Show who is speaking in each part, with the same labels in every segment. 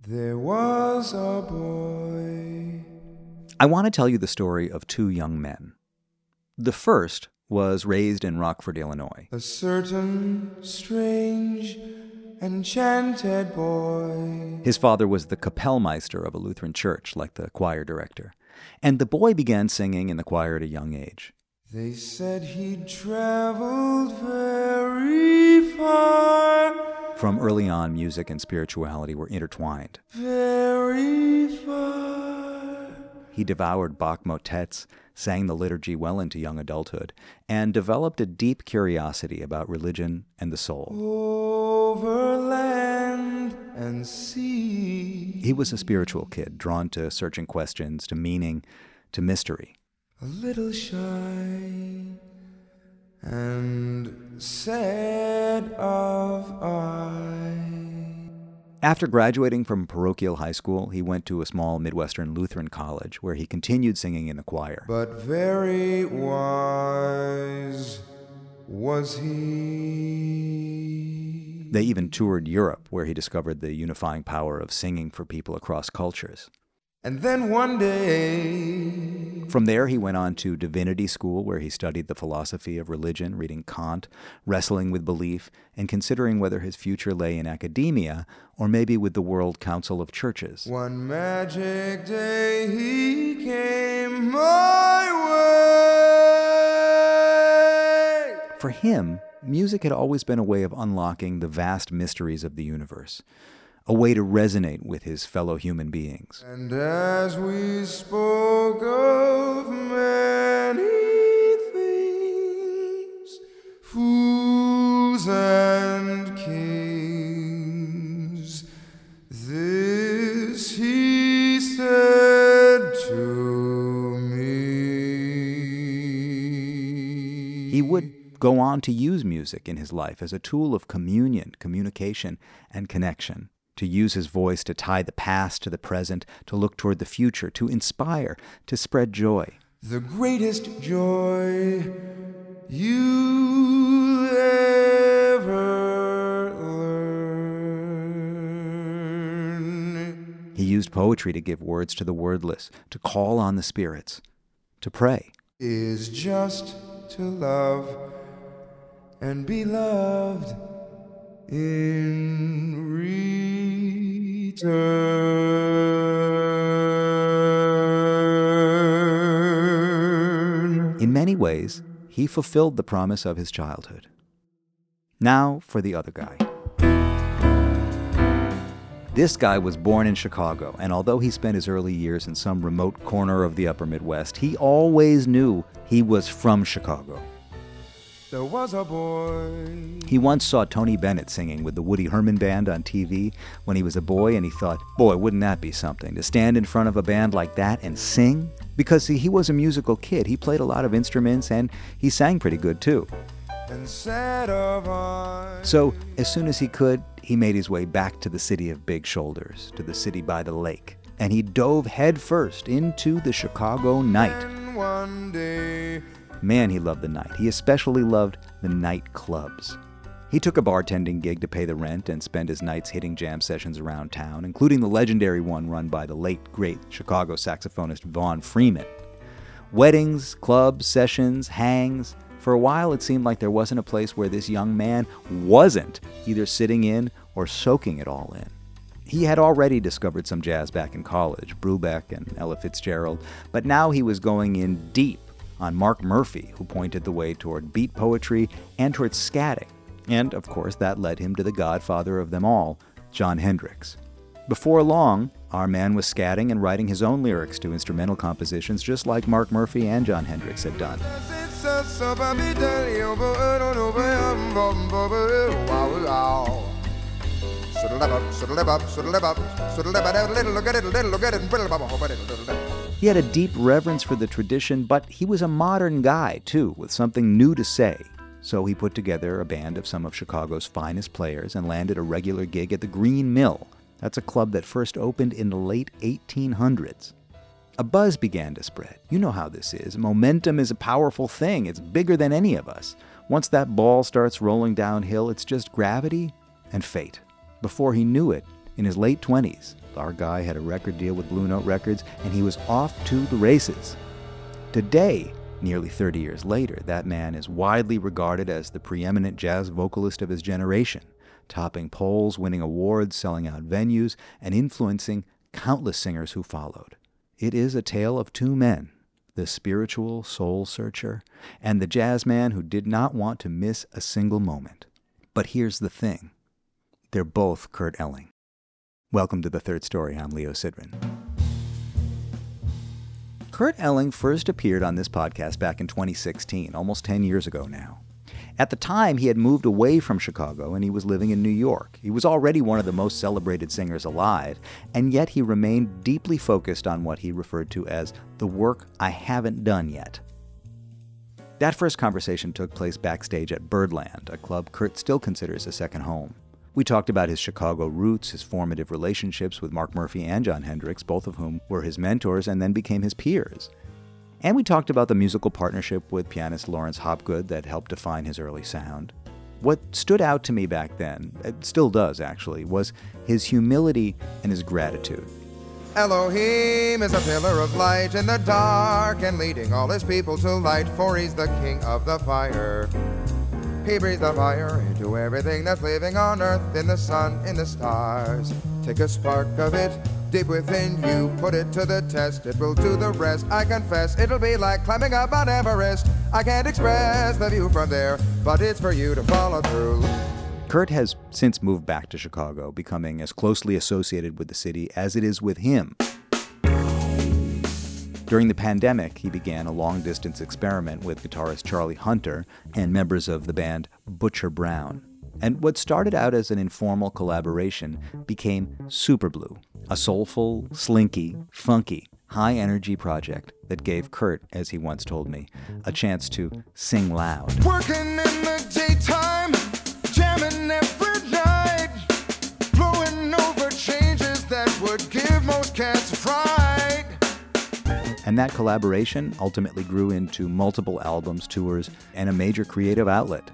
Speaker 1: There was a boy.
Speaker 2: I want to tell you the story of two young men. The first was raised in Rockford, Illinois.
Speaker 1: A certain strange, enchanted boy.
Speaker 2: His father was the Kapellmeister of a Lutheran church, like the choir director. And the boy began singing in the choir at a young age.
Speaker 1: They said he'd traveled very far.
Speaker 2: From early on, music and spirituality were intertwined.
Speaker 1: Very far.
Speaker 2: He devoured Bach motets, sang the liturgy well into young adulthood, and developed a deep curiosity about religion and the soul.
Speaker 1: Over land and sea.
Speaker 2: He was a spiritual kid, drawn to searching questions, to meaning, to mystery.
Speaker 1: A little shy and sad of eye.
Speaker 2: After graduating from parochial high school, he went to a small Midwestern Lutheran college where he continued singing in the choir.
Speaker 1: But very wise was he.
Speaker 2: They even toured Europe, where he discovered the unifying power of singing for people across cultures.
Speaker 1: And then one day...
Speaker 2: From there, he went on to divinity school, where he studied the philosophy of religion, reading Kant, wrestling with belief, and considering whether his future lay in academia or maybe with the World Council of Churches.
Speaker 1: One magic day he came my way.
Speaker 2: For him, music had always been a way of unlocking the vast mysteries of the universe, a way to resonate with his fellow human beings.
Speaker 1: And as we spoke of many things, fools and kings, this he said to me.
Speaker 2: He would go on to use music in his life as a tool of communion, communication, and connection. To use his voice to tie the past to the present, to look toward the future, to inspire, to spread joy.
Speaker 1: The greatest joy you'll ever learn.
Speaker 2: He used poetry to give words to the wordless, to call on the spirits, to pray.
Speaker 1: Is just to love and be loved in return.
Speaker 2: In many ways, he fulfilled the promise of his childhood. Now for the other guy. This guy was born in Chicago, and although he spent his early years in some remote corner of the upper Midwest, he always knew he was from Chicago.
Speaker 1: There was a boy.
Speaker 2: He once saw Tony Bennett singing with the Woody Herman Band on TV when he was a boy, and he thought, boy, wouldn't that be something, to stand in front of a band like that and sing? Because, see, he was a musical kid. He played a lot of instruments, and he sang pretty good, too.
Speaker 1: And sad of eye.
Speaker 2: So, as soon as he could, he made his way back to the city of big shoulders, to the city by the lake, and he dove headfirst into the Chicago night.
Speaker 1: And one day...
Speaker 2: Man, he loved the night. He especially loved the nightclubs. He took a bartending gig to pay the rent and spent his nights hitting jam sessions around town, including the legendary one run by the late, great Chicago saxophonist Vaughn Freeman. Weddings, clubs, sessions, hangs. For a while, it seemed like there wasn't a place where this young man wasn't either sitting in or soaking it all in. He had already discovered some jazz back in college, Brubeck and Ella Fitzgerald, but now he was going in deep on Mark Murphy, who pointed the way toward beat poetry and toward scatting. And, of course, that led him to the godfather of them all, Jon Hendricks. Before long, our man was scatting and writing his own lyrics to instrumental compositions just like Mark Murphy and Jon Hendricks had done. He had a deep reverence for the tradition, but he was a modern guy, too, with something new to say. So he put together a band of some of Chicago's finest players and landed a regular gig at the Green Mill. That's a club that first opened in the late 1800s. A buzz began to spread. You know how this is. Momentum is a powerful thing. It's bigger than any of us. Once that ball starts rolling downhill, it's just gravity and fate. Before he knew it, in his late 20s, Our guy had a record deal with Blue Note Records, and he was off to the races. Today, nearly 30 years later, that man is widely regarded as the preeminent jazz vocalist of his generation, topping polls, winning awards, selling out venues, and influencing countless singers who followed. It is a tale of two men, the spiritual soul searcher and the jazz man who did not want to miss a single moment. But here's the thing. They're both Kurt Elling. Welcome to The Third Story. I'm Leo Sidran. Kurt Elling first appeared on this podcast back in 2016, almost 10 years ago now. At the time, he had moved away from Chicago and he was living in New York. He was already one of the most celebrated singers alive, and yet he remained deeply focused on what he referred to as the work I haven't done yet. That first conversation took place backstage at Birdland, a club Kurt still considers a second home. We talked about his Chicago roots, his formative relationships with Mark Murphy and Jon Hendricks, both of whom were his mentors and then became his peers. And we talked about the musical partnership with pianist Lawrence Hopgood that helped define his early sound. What stood out to me back then, it still does actually, was his humility and his gratitude.
Speaker 1: Elohim is a pillar of light in the dark and leading all his people to light, for he's the king of the fire. He breathes the fire into everything that's living on earth, in the sun, in the stars. Take a spark of it deep within you, put it to the test, it will do the rest. I confess, it'll be like climbing up Mount Everest. I can't express the view from there, but it's for you to follow through.
Speaker 2: Kurt has since moved back to Chicago, becoming as closely associated with the city as it is with him. During the pandemic, he began a long-distance experiment with guitarist Charlie Hunter and members of the band Butcher Brown. And what started out as an informal collaboration became Superblue, a soulful, slinky, funky, high-energy project that gave Kurt, as he once told me, a chance to sing loud.
Speaker 1: Working in the daytime, jamming every night, blowing over changes that would give most cats a fright.
Speaker 2: And that collaboration ultimately grew into multiple albums, tours, and a major creative outlet.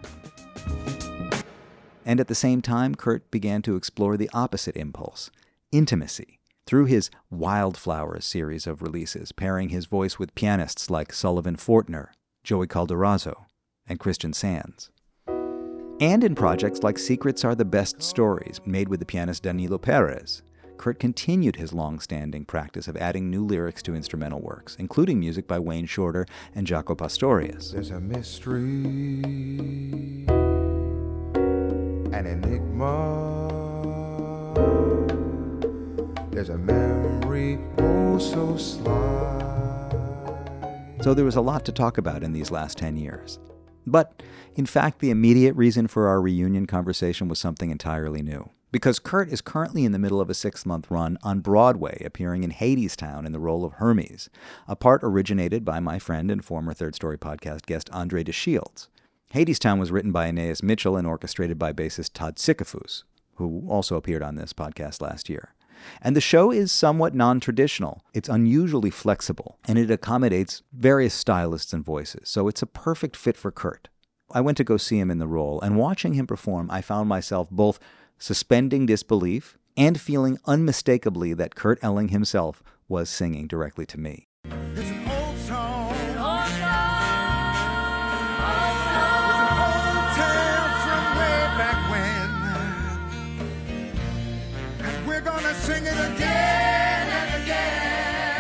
Speaker 2: And at the same time, Kurt began to explore the opposite impulse, intimacy, through his Wildflowers series of releases, pairing his voice with pianists like Sullivan Fortner, Joey Calderazzo, and Christian Sands. And in projects like Secrets Are the Best Stories, made with the pianist Danilo Perez, Kurt continued his long-standing practice of adding new lyrics to instrumental works, including music by Wayne Shorter and Jaco Pastorius.
Speaker 1: There's a mystery, an enigma. There's a memory, oh so sly.
Speaker 2: So there was a lot to talk about in these last 10 years. But, in fact, the immediate reason for our reunion conversation was something entirely new. Because Kurt is currently in the middle of a 6-month run on Broadway, appearing in Hadestown in the role of Hermes, a part originated by my friend and former Third Story podcast guest Andre DeShields. Hadestown was written by Aeneas Mitchell and orchestrated by bassist Todd Sikafus, who also appeared on this podcast last year. And the show is somewhat non-traditional. It's unusually flexible, and it accommodates various stylists and voices, so it's a perfect fit for Kurt. I went to go see him in the role, and watching him perform, I found myself both suspending disbelief and feeling unmistakably that Kurt Elling himself was singing directly to me.
Speaker 1: It's an old song.
Speaker 3: It's an old song.
Speaker 1: It's an old tale from way back when. And we're gonna sing it again and again.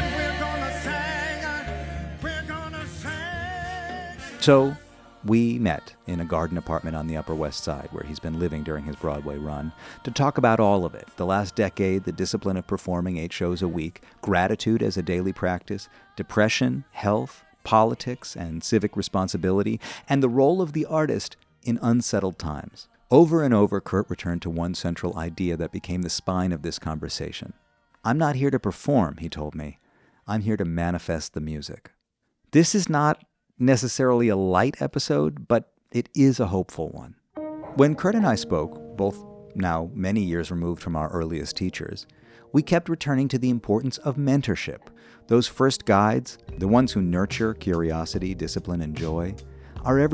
Speaker 1: We're gonna sing.
Speaker 2: So we met in a garden apartment on the Upper West Side, where he's been living during his Broadway run, to talk about all of it. The last decade, the discipline of performing 8 shows a week, gratitude as a daily practice, depression, health, politics, and civic responsibility, and the role of the artist in unsettled times. Over and over, Kurt returned to one central idea that became the spine of this conversation. I'm not here to perform, he told me. I'm here to manifest the music. This is not necessarily a light episode, but it is a hopeful one. When Kurt and I spoke, both now many years removed from our earliest teachers, we kept returning to the importance of mentorship. Those first guides, the ones who nurture curiosity, discipline, and joy, are everything.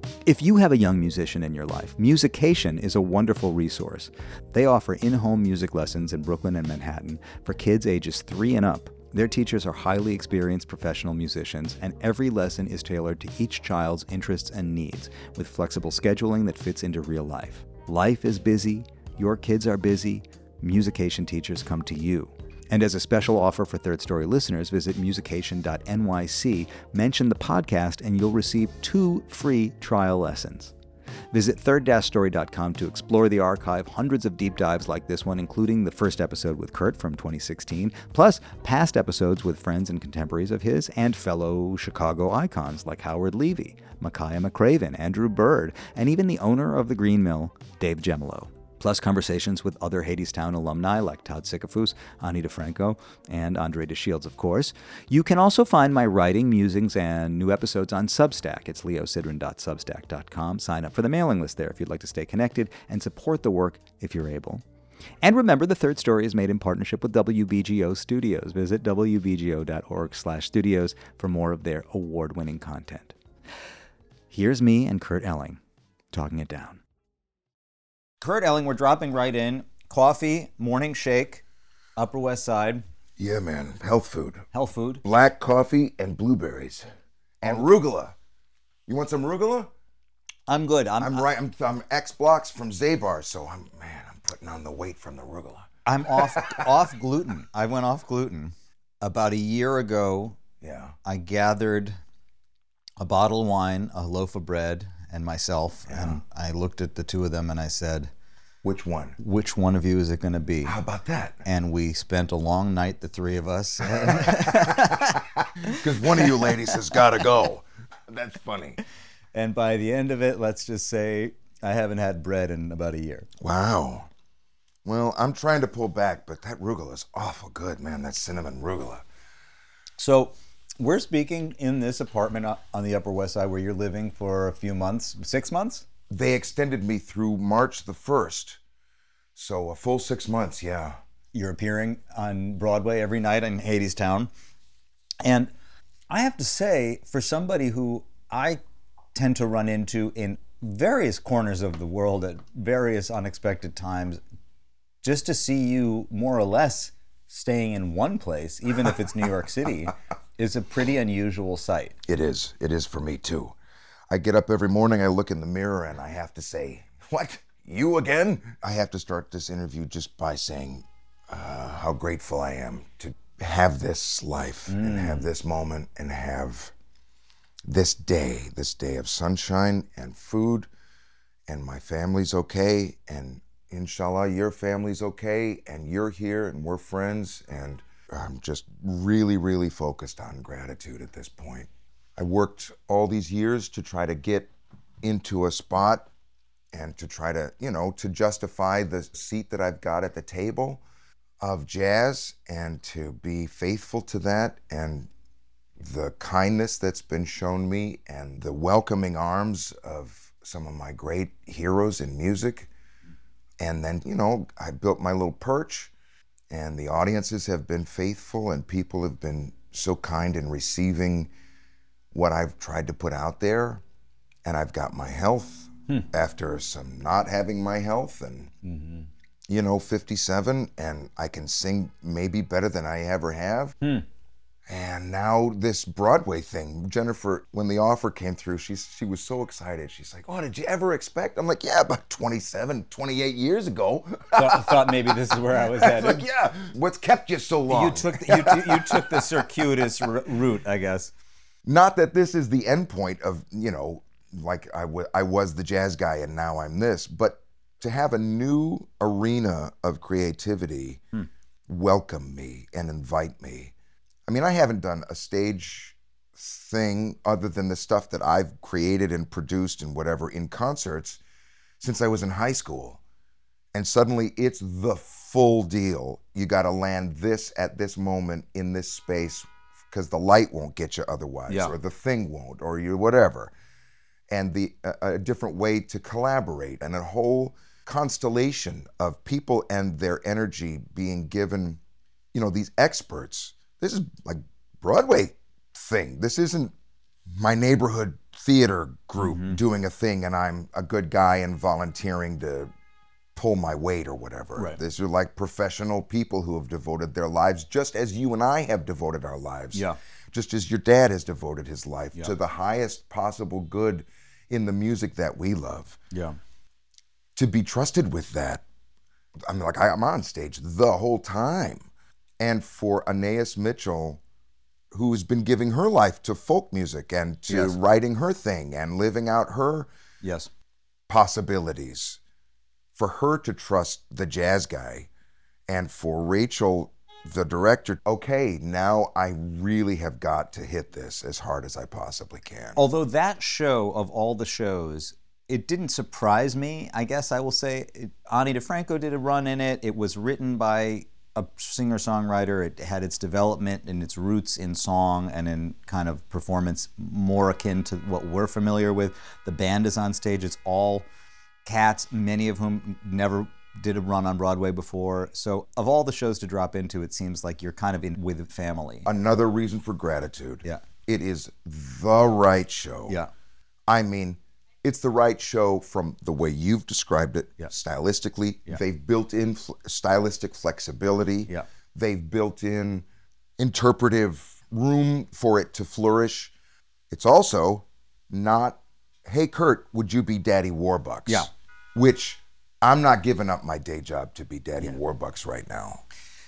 Speaker 2: If you have a young musician in your life, Musication is a wonderful resource. They offer in-home music lessons in Brooklyn and Manhattan for kids ages 3 and up. Their teachers are highly experienced professional musicians, and every lesson is tailored to each child's interests and needs, with flexible scheduling that fits into real life. Life is busy, your kids are busy, Musication teachers come to you. And as a special offer for Third Story listeners, visit musication.nyc, mention the podcast, and you'll receive 2 free trial lessons. Visit third-story.com to explore the archive, hundreds of deep dives like this one, including the first episode with Kurt from 2016, plus past episodes with friends and contemporaries of his and fellow Chicago icons like Howard Levy, Micaiah McCraven, Andrew Bird, and even the owner of the Green Mill, Dave Gemolo. Plus conversations with other Hadestown alumni like Todd Sikafus, Ani DeFranco, and Andre DeShields, of course. You can also find my writing, musings, and new episodes on Substack. It's leosidran.substack.com. Sign up for the mailing list there if you'd like to stay connected and support the work if you're able. And remember, The Third Story is made in partnership with WBGO Studios. Visit wbgo.org/studios for more of their award-winning content. Here's me and Kurt Elling talking it down. Kurt Elling, we're dropping right in. Coffee, morning shake, Upper West Side.
Speaker 3: Yeah, man. Health food.
Speaker 2: Health food.
Speaker 3: Black coffee and blueberries. And rugula. You want some rugula?
Speaker 2: I'm good.
Speaker 3: I'm X blocks from Zabar, so I'm putting on the weight from the rugula.
Speaker 2: I'm off gluten. I went off gluten. About a year ago,
Speaker 3: Yeah.
Speaker 2: I gathered a bottle of wine, a loaf of bread, and myself, and I looked at the two of them and I said,
Speaker 3: Which one?
Speaker 2: Which one of you is it going to be?
Speaker 3: How about that?
Speaker 2: And we spent a long night, the three of us.
Speaker 3: Because one of you ladies has got to go. That's funny.
Speaker 2: And by the end of it, let's just say I haven't had bread in about a year.
Speaker 3: Wow. Well, I'm trying to pull back, but that rugula is awful good, man. That cinnamon rugula.
Speaker 2: So we're speaking in this apartment on the Upper West Side where you're living for a few months, 6 months?
Speaker 3: They extended me through March the 1st. So a full 6 months, yeah.
Speaker 2: You're appearing on Broadway every night in Hadestown. And I have to say, for somebody who I tend to run into in various corners of the world at various unexpected times, just to see you more or less staying in one place, even if it's New York City, is a pretty unusual sight.
Speaker 3: It is. It is for me, too. I get up every morning, I look in the mirror, and I have to say, what? You again? I have to start this interview just by saying how grateful I am to have this life and have this moment and have this day of sunshine and food, and my family's okay, and inshallah, your family's okay, and you're here, and we're friends, and I'm just really, really focused on gratitude at this point. I worked all these years to try to get into a spot and to try to, to justify the seat that I've got at the table of jazz and to be faithful to that, and the kindness that's been shown me and the welcoming arms of some of my great heroes in music. And then, I built my little perch, and the audiences have been faithful, and people have been so kind in receiving what I've tried to put out there. And I've got my health after some not having my health, and 57, and I can sing maybe better than I ever have. And now this Broadway thing, Jennifer, when the offer came through, she was so excited. She's like, oh, did you ever expect? I'm like, yeah, about 27, 28 years ago.
Speaker 2: Thought maybe this is where I was headed.
Speaker 3: Like, yeah, what's kept you so long?
Speaker 2: You took the circuitous route, I guess.
Speaker 3: Not that this is the end point of, like I was the jazz guy and now I'm this, but to have a new arena of creativity welcome me and invite me. I mean, I haven't done a stage thing other than the stuff that I've created and produced and whatever in concerts since I was in high school. And suddenly it's the full deal. You got to land this at this moment in this space because the light won't get you otherwise, or the thing won't, or you whatever. And a different way to collaborate, and a whole constellation of people and their energy being given, these experts. This is like Broadway thing. This isn't my neighborhood theater group doing a thing and I'm a good guy and volunteering to pull my weight or whatever.
Speaker 2: Right.
Speaker 3: These are like professional people who have devoted their lives just as you and I have devoted our lives.
Speaker 2: Yeah.
Speaker 3: Just as your dad has devoted his life
Speaker 2: Yeah.
Speaker 3: to the highest possible good in the music that we love.
Speaker 2: Yeah.
Speaker 3: To be trusted with that, I'm like, I'm on stage the whole time. And for Anais Mitchell, who's been giving her life to folk music and to
Speaker 2: Yes.
Speaker 3: writing her thing and living out her
Speaker 2: Yes.
Speaker 3: possibilities, for her to trust the jazz guy, and for Rachel, the director, okay, now I really have got to hit this as hard as I possibly can.
Speaker 2: Although that show, of all the shows, it didn't surprise me, I guess I will say. Ani DeFranco did a run in it. It was written by a singer-songwriter. It had its development and its roots in song and in kind of performance more akin to what we're familiar with. The band is on stage. It's all cats, many of whom never did a run on Broadway before. So of all the shows to drop into, it seems like you're kind of in with family.
Speaker 3: Another reason for gratitude.
Speaker 2: Yeah.
Speaker 3: It is the right show.
Speaker 2: Yeah.
Speaker 3: I mean, it's the right show from the way you've described it,
Speaker 2: Yeah.
Speaker 3: stylistically.
Speaker 2: Yeah.
Speaker 3: They've built in stylistic flexibility.
Speaker 2: Yeah.
Speaker 3: They've built in interpretive room for it to flourish. It's also not, hey, Kurt, would you be Daddy Warbucks?
Speaker 2: Yeah.
Speaker 3: Which I'm not giving up my day job to be Daddy Warbucks right now.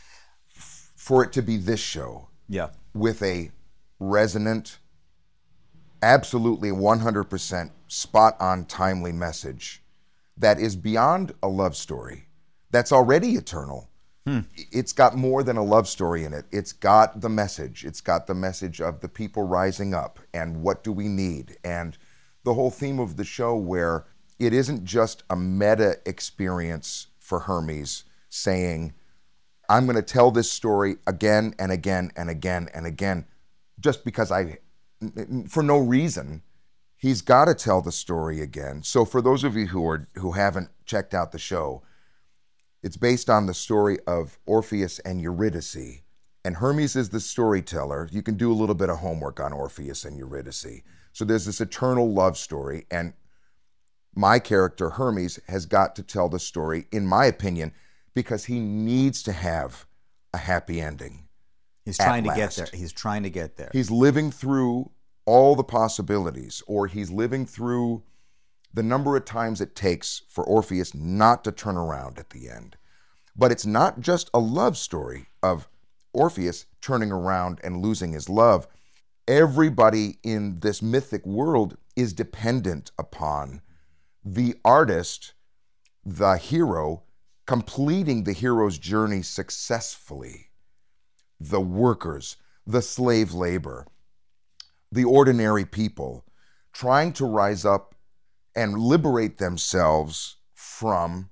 Speaker 3: For it to be this show
Speaker 2: Yeah.
Speaker 3: with a resonant, absolutely 100% spot-on, timely message that is beyond a love story, that's already eternal. It's got more than a love story in it. It's got the message. It's got the message of the people rising up and what do we need. And the whole theme of the show where it isn't just a meta experience for Hermes saying, I'm going to tell this story again and again and again and again, just because for no reason. He's got to tell the story again. So for those of you who haven't checked out the show, it's based on the story of Orpheus and Eurydice. And Hermes is the storyteller. You can do a little bit of homework on Orpheus and Eurydice. So there's this eternal love story, and my character, Hermes, has got to tell the story, in my opinion, because he needs to have a happy ending.
Speaker 2: He's trying to
Speaker 3: at
Speaker 2: get
Speaker 3: last.
Speaker 2: there. He's trying to get there.
Speaker 3: He's living through all the possibilities, or he's living through the number of times it takes for Orpheus not to turn around at the end. But it's not just a love story of Orpheus turning around and losing his love. Everybody in this mythic world is dependent upon the artist, the hero, completing the hero's journey successfully. The workers, the slave labor, the ordinary people trying to rise up and liberate themselves from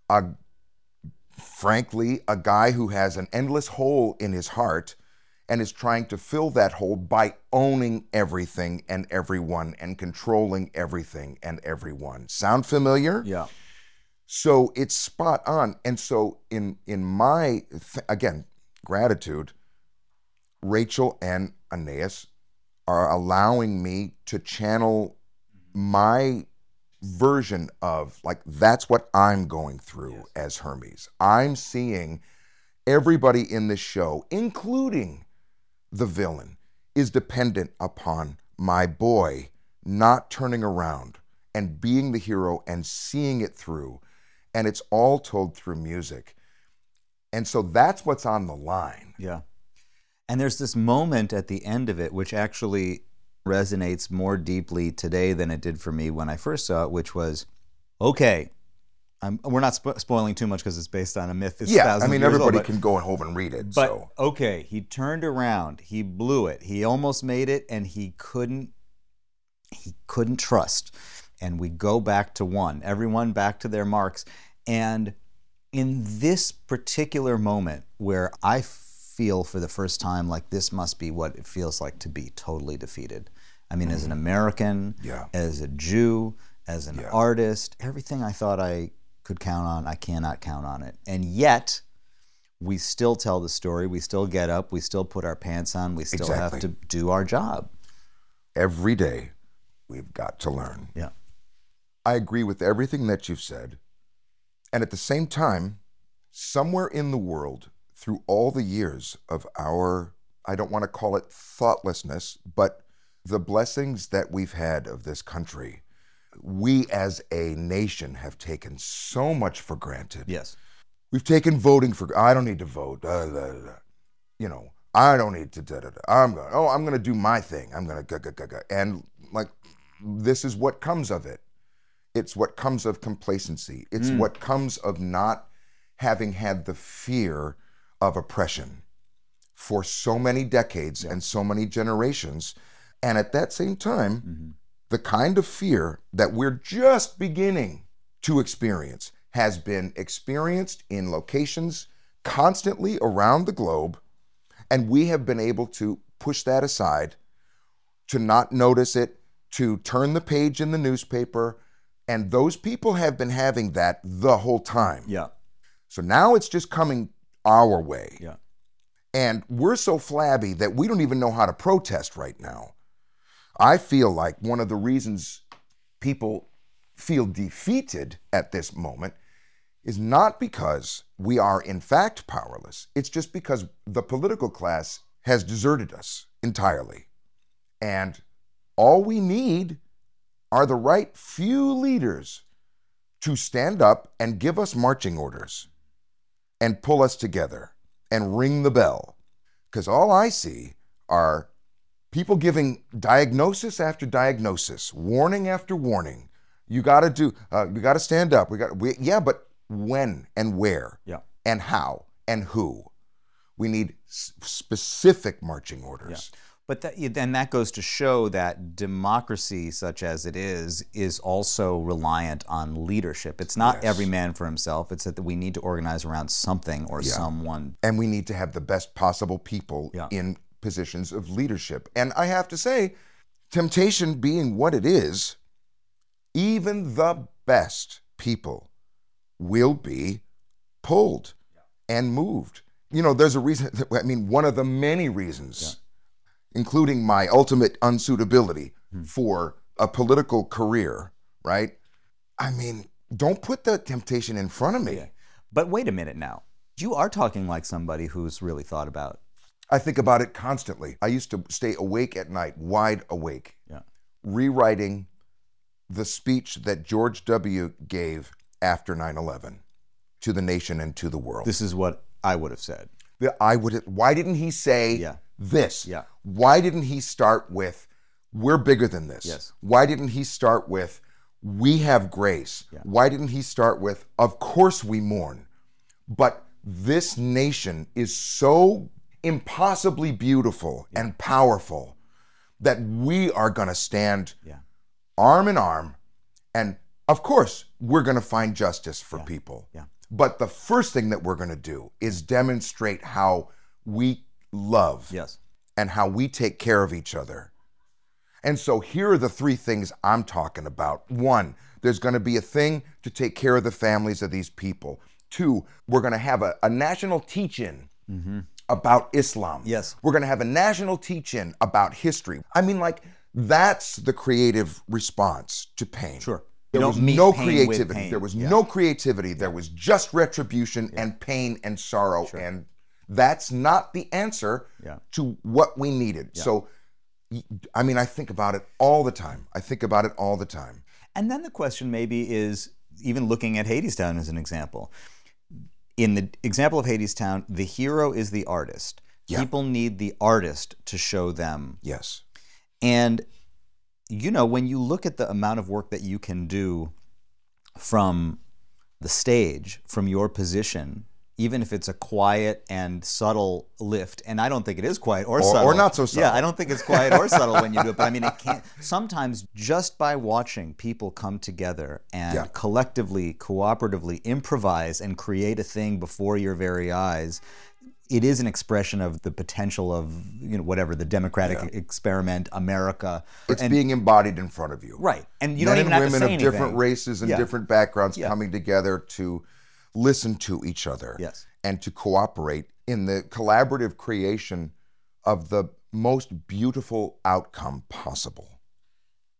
Speaker 3: frankly, a guy who has an endless hole in his heart and is trying to fill that hole by owning everything and everyone and controlling everything and everyone. Sound familiar?
Speaker 2: Yeah.
Speaker 3: So it's spot on. And so in my, again, gratitude, Rachel and Anais are allowing me to channel my version of, like, that's what I'm going through as Hermes. I'm seeing everybody in this show, including the villain, is dependent upon my boy not turning around and being the hero and seeing it through. And it's all told through music. And so that's what's on the line.
Speaker 2: Yeah. And there's this moment at the end of it which actually resonates more deeply today than it did for me when I first saw it, which was, okay, we're not spoiling too much because it's based on a myth. It's
Speaker 3: Yeah, I mean,
Speaker 2: years old,
Speaker 3: everybody
Speaker 2: but-
Speaker 3: can go home and read it.
Speaker 2: But
Speaker 3: So
Speaker 2: okay, he turned around, he blew it, he almost made it, and he couldn't trust. And we go back to one, everyone back to their marks. And in this particular moment where I feel for the first time like this must be what it feels like to be totally defeated. I mean, as an American,
Speaker 3: Yeah.
Speaker 2: as a Jew, as an artist, everything I thought I could count on, I cannot count on it. And yet, we still tell the story, we still get up, we still put our pants on, we still have to
Speaker 3: Exactly.
Speaker 2: do our job.
Speaker 3: every day, we've got to learn.
Speaker 2: Yeah.
Speaker 3: I agree with everything that you've said. And at the same time, somewhere in the world, through all the years of our, I don't want to call it thoughtlessness, but the blessings that we've had of this country, we as a nation have taken so much for granted.
Speaker 2: Yes.
Speaker 3: We've taken voting for, I don't need to vote. You know, I don't need to, I'm going to do my thing. I'm going to, and like, this is what comes of it. It's what comes of complacency. It's what comes of not having had the fear of oppression for so many decades and so many generations. And at that same time, the kind of fear that we're just beginning to experience has been experienced in locations constantly around the globe. And we have been able to push that aside, to not notice it, to turn the page in the newspaper. And those people have been having that the whole time.
Speaker 2: Yeah.
Speaker 3: So now it's just coming our way.
Speaker 2: Yeah.
Speaker 3: And we're so flabby that we don't even know how to protest right now. I feel like one of the reasons people feel defeated at this moment is not because we are in fact powerless. It's just because the political class has deserted us entirely. And all we need are the right few leaders to stand up and give us marching orders and pull us together and ring the bell. Because all I see are people giving diagnosis after diagnosis, warning after warning. You got to do, we got to stand up. Yeah, but when and where and how and who? We need specific marching orders.
Speaker 2: Yeah. But then that goes to show that democracy, such as it is also reliant on leadership. It's not every man for himself. It's that we need to organize around something or someone.
Speaker 3: And we need to have the best possible people in positions of leadership. And I have to say, temptation being what it is, even the best people will be pulled and moved. You know, there's a reason, one of the many reasons, including my ultimate unsuitability for a political career, right? I mean, don't put the temptation in front of me.
Speaker 2: Yeah. But wait a minute now. You are talking like somebody who's really thought about.
Speaker 3: I think about it constantly. I used to stay awake at night, wide awake, rewriting the speech that George W. gave after 9/11 to the nation and to the world.
Speaker 2: This is what I would have said.
Speaker 3: Why didn't he say this?
Speaker 2: Yeah.
Speaker 3: Why didn't he start with, we're bigger than this?
Speaker 2: Yes.
Speaker 3: Why didn't he start with, we have grace?
Speaker 2: Yeah.
Speaker 3: Why didn't he start with, of course we mourn, but this nation is so impossibly beautiful and powerful that we are going to stand arm in arm, and of course we're going to find justice for people.
Speaker 2: Yeah.
Speaker 3: But the first thing that we're going to do is demonstrate how we love and how we take care of each other. And so here are the three things I'm talking about. One, there's going to be a thing to take care of the families of these people. Two, we're going to have a national teach-in about Islam.
Speaker 2: Yes.
Speaker 3: We're going to have a national teach-in about history. I mean, like, that's the creative response to pain.
Speaker 2: Sure.
Speaker 3: There was no creativity. There was no creativity. There was just retribution and pain and sorrow.
Speaker 2: Sure.
Speaker 3: And that's not the answer to what we needed. So, I mean, I think about it all the time.
Speaker 2: And then the question maybe is, even looking at Hadestown as an example. In the example of Hadestown, the hero is the artist.
Speaker 3: Yeah.
Speaker 2: People need the artist to show them.
Speaker 3: Yes.
Speaker 2: And, you know, when you look at the amount of work that you can do from the stage, from your position, even if it's a quiet and subtle lift, and I don't think it is quiet or subtle.
Speaker 3: Or not so subtle.
Speaker 2: Yeah, I don't think it's quiet or subtle when you do it, but I mean, it can't. Sometimes just by watching people come together and collectively, cooperatively improvise and create a thing before your very eyes, it is an expression of the potential of, you know, whatever, the democratic experiment, America.
Speaker 3: It's being embodied in front of you.
Speaker 2: Right. And you don't even have to say anything.
Speaker 3: Men and women of different races and different backgrounds coming together to listen to each other and to cooperate in the collaborative creation of the most beautiful outcome possible.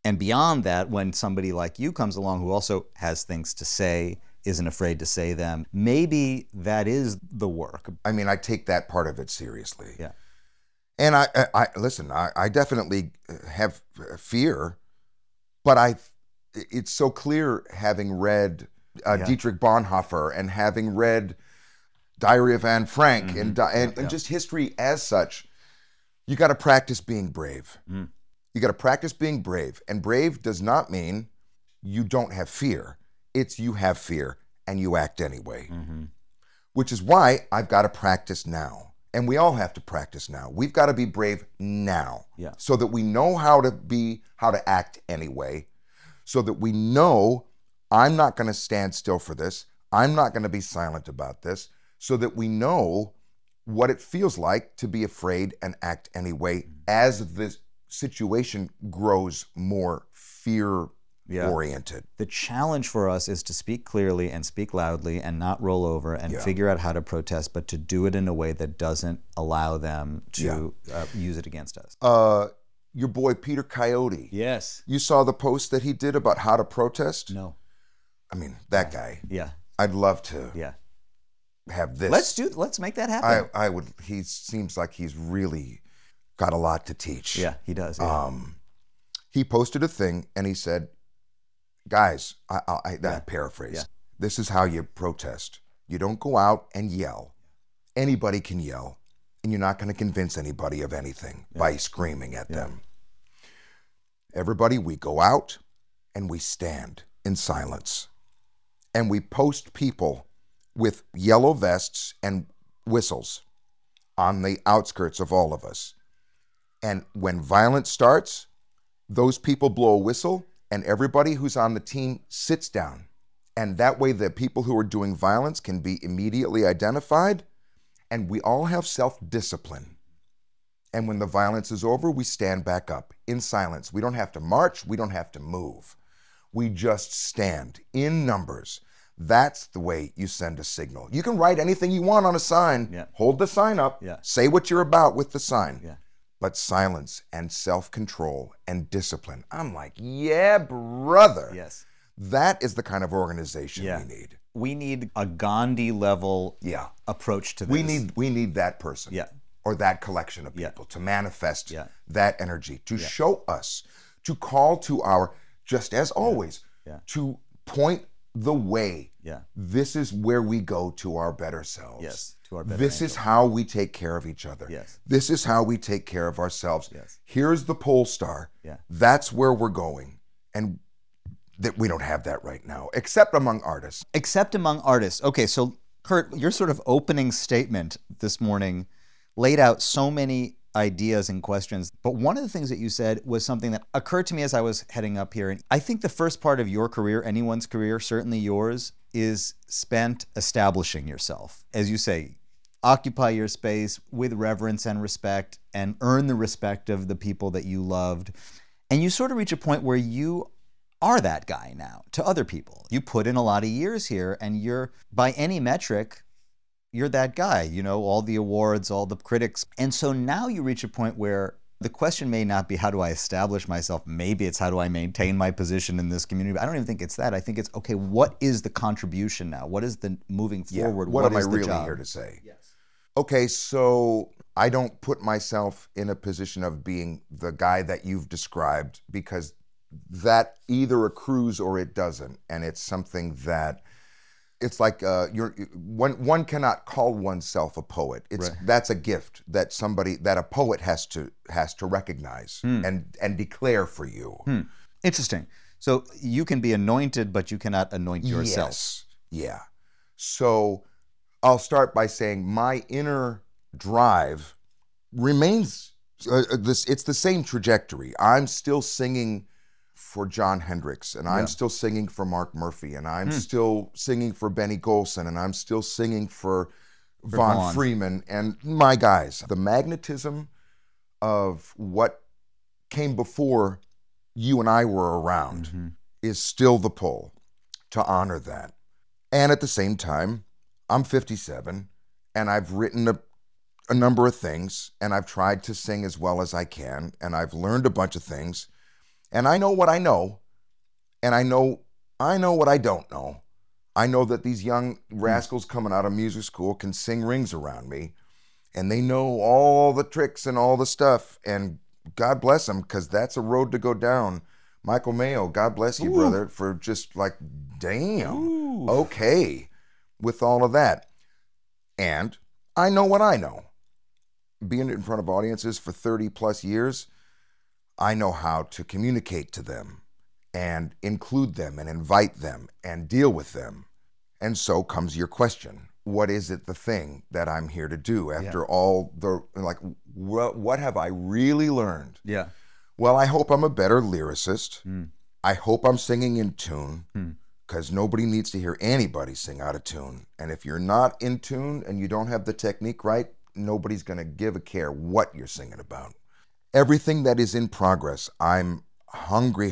Speaker 2: And beyond that, when somebody like you comes along who also has things to say, isn't afraid to say them, maybe that is the work.
Speaker 3: I mean, I take that part of it seriously.
Speaker 2: Yeah.
Speaker 3: And I listen, I definitely have fear, but it's so clear having read Dietrich Bonhoeffer and having read Diary of Anne Frank and just history as such, you got to practice being brave. You got to practice being brave. And brave does not mean you don't have fear. It's you have fear and you act anyway. Which is why I've got to practice now. And we all have to practice now. We've got to be brave now. So that we know how to act anyway. So that we know I'm not going to stand still for this. I'm not going to be silent about this. So that we know what it feels like to be afraid and act anyway as this situation grows more fear-oriented.
Speaker 2: The challenge for us is to speak clearly and speak loudly and not roll over and figure out how to protest, but to do it in a way that doesn't allow them to use it against us.
Speaker 3: Your boy Peter Coyote.
Speaker 2: Yes.
Speaker 3: You saw the post that he did about how to protest?
Speaker 2: No.
Speaker 3: I mean, that guy.
Speaker 2: Yeah.
Speaker 3: I'd love to have this.
Speaker 2: Let's make that happen.
Speaker 3: I would. He seems like he's really got a lot to teach.
Speaker 2: Yeah, he does. Yeah.
Speaker 3: He posted a thing and he said, guys, I paraphrase. This is how you protest. You don't go out and yell. Anybody can yell, and you're not going to convince anybody of anything by screaming at them. Everybody, we go out and we stand in silence. And we post people with yellow vests and whistles on the outskirts of all of us. And when violence starts, those people blow a whistle and everybody who's on the team sits down. And that way the people who are doing violence can be immediately identified, and we all have self-discipline. And when the violence is over, we stand back up in silence. We don't have to march. We don't have to move. We just stand in numbers. That's the way you send a signal. You can write anything you want on a sign. Hold the sign up. Say what you're about with the sign. But silence and self-control and discipline. I'm like, yeah, brother.
Speaker 2: Yes.
Speaker 3: That is the kind of organization we need.
Speaker 2: We need a Gandhi-level approach to this.
Speaker 3: We need that person or that collection of people to manifest that energy, to show us, to call to our, just as always, to point the way. This is where we go to our better selves. To our better This is how we take care of each other. This is how we take care of ourselves. Here's the pole star. That's where we're going. And that we don't have that right now, except among artists.
Speaker 2: Except among artists. Okay, so Kurt, your sort of opening statement this morning laid out so many ideas and questions, but one of the things that you said was something that occurred to me as I was heading up here. And I think the first part of your career, anyone's career, certainly yours, is spent establishing yourself. As you say, occupy your space with reverence and respect and earn the respect of the people that you loved. And you sort of reach a point where you are that guy now to other people. You put in a lot of years here and you're, by any metric, you're that guy, you know, all the awards, all the critics. And so now you reach a point where the question may not be how do I establish myself? Maybe it's how do I maintain my position in this community? I don't even think it's that. I think it's, okay, what is the contribution now? What is the moving forward?
Speaker 3: What am I really here to say? Okay, so I don't put myself in a position of being the guy that you've described, because that either accrues or it doesn't. And it's something that, it's like one cannot call oneself a poet. That's a gift that a poet has to recognize and declare for you.
Speaker 2: Interesting. So you can be anointed, but you cannot anoint yourself.
Speaker 3: Yes. Yeah. So I'll start by saying my inner drive remains it's the same trajectory. I'm still singing for Jon Hendricks, and I'm still singing for Mark Murphy, and I'm still singing for Benny Golson, and I'm still singing for Von Freeman and my guys. The magnetism of what came before you and I were around is still the pull to honor that. And at the same time, I'm 57, and I've written a number of things, and I've tried to sing as well as I can, and I've learned a bunch of things. And I know what I know, and I know what I don't know. I know that these young rascals coming out of music school can sing rings around me, and they know all the tricks and all the stuff, and God bless them, because that's a road to go down. Michael Mayo, God bless you, brother, for just like, damn, okay, with all of that. And I know what I know. Being in front of audiences for 30 plus years, I know how to communicate to them and include them and invite them and deal with them. And so comes your question. What is it, the thing that I'm here to do after all the, like, what have I really learned?
Speaker 2: Yeah.
Speaker 3: Well, I hope I'm a better lyricist. I hope I'm singing in tune, because nobody needs to hear anybody sing out of tune. And if you're not in tune and you don't have the technique right, nobody's going to give a care what you're singing about. Everything that is in progress, I'm hungry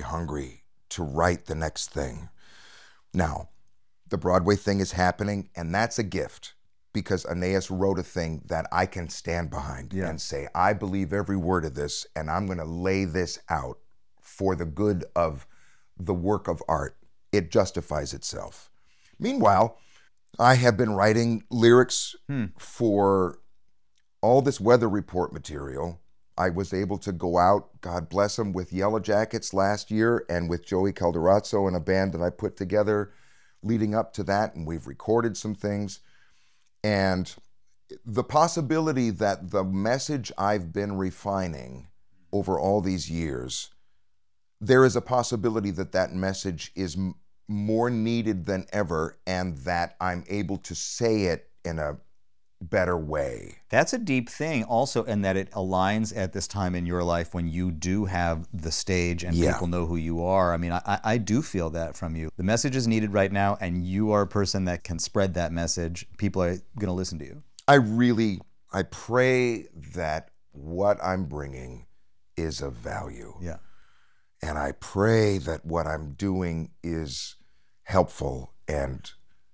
Speaker 3: to write the next thing. Now, the Broadway thing is happening, and that's a gift, because Aeneas wrote a thing that I can stand behind and say, I believe every word of this, and I'm going to lay this out for the good of the work of art. It justifies itself. Meanwhile, I have been writing lyrics for all this weather report material. I was able to go out, God bless them, with Yellow Jackets last year, and with Joey Calderazzo and a band that I put together leading up to that, and we've recorded some things. And the possibility that the message I've been refining over all these years, there is a possibility that that message is more needed than ever, and that I'm able to say it in a better way.
Speaker 2: That's a deep thing also, and that it aligns at this time in your life when you do have the stage and people know who you are. I mean, I do feel that from you. The message is needed right now, and you are a person that can spread that message. People are going to listen to you.
Speaker 3: I pray that what I'm bringing is of value.
Speaker 2: Yeah.
Speaker 3: And I pray that what I'm doing is helpful and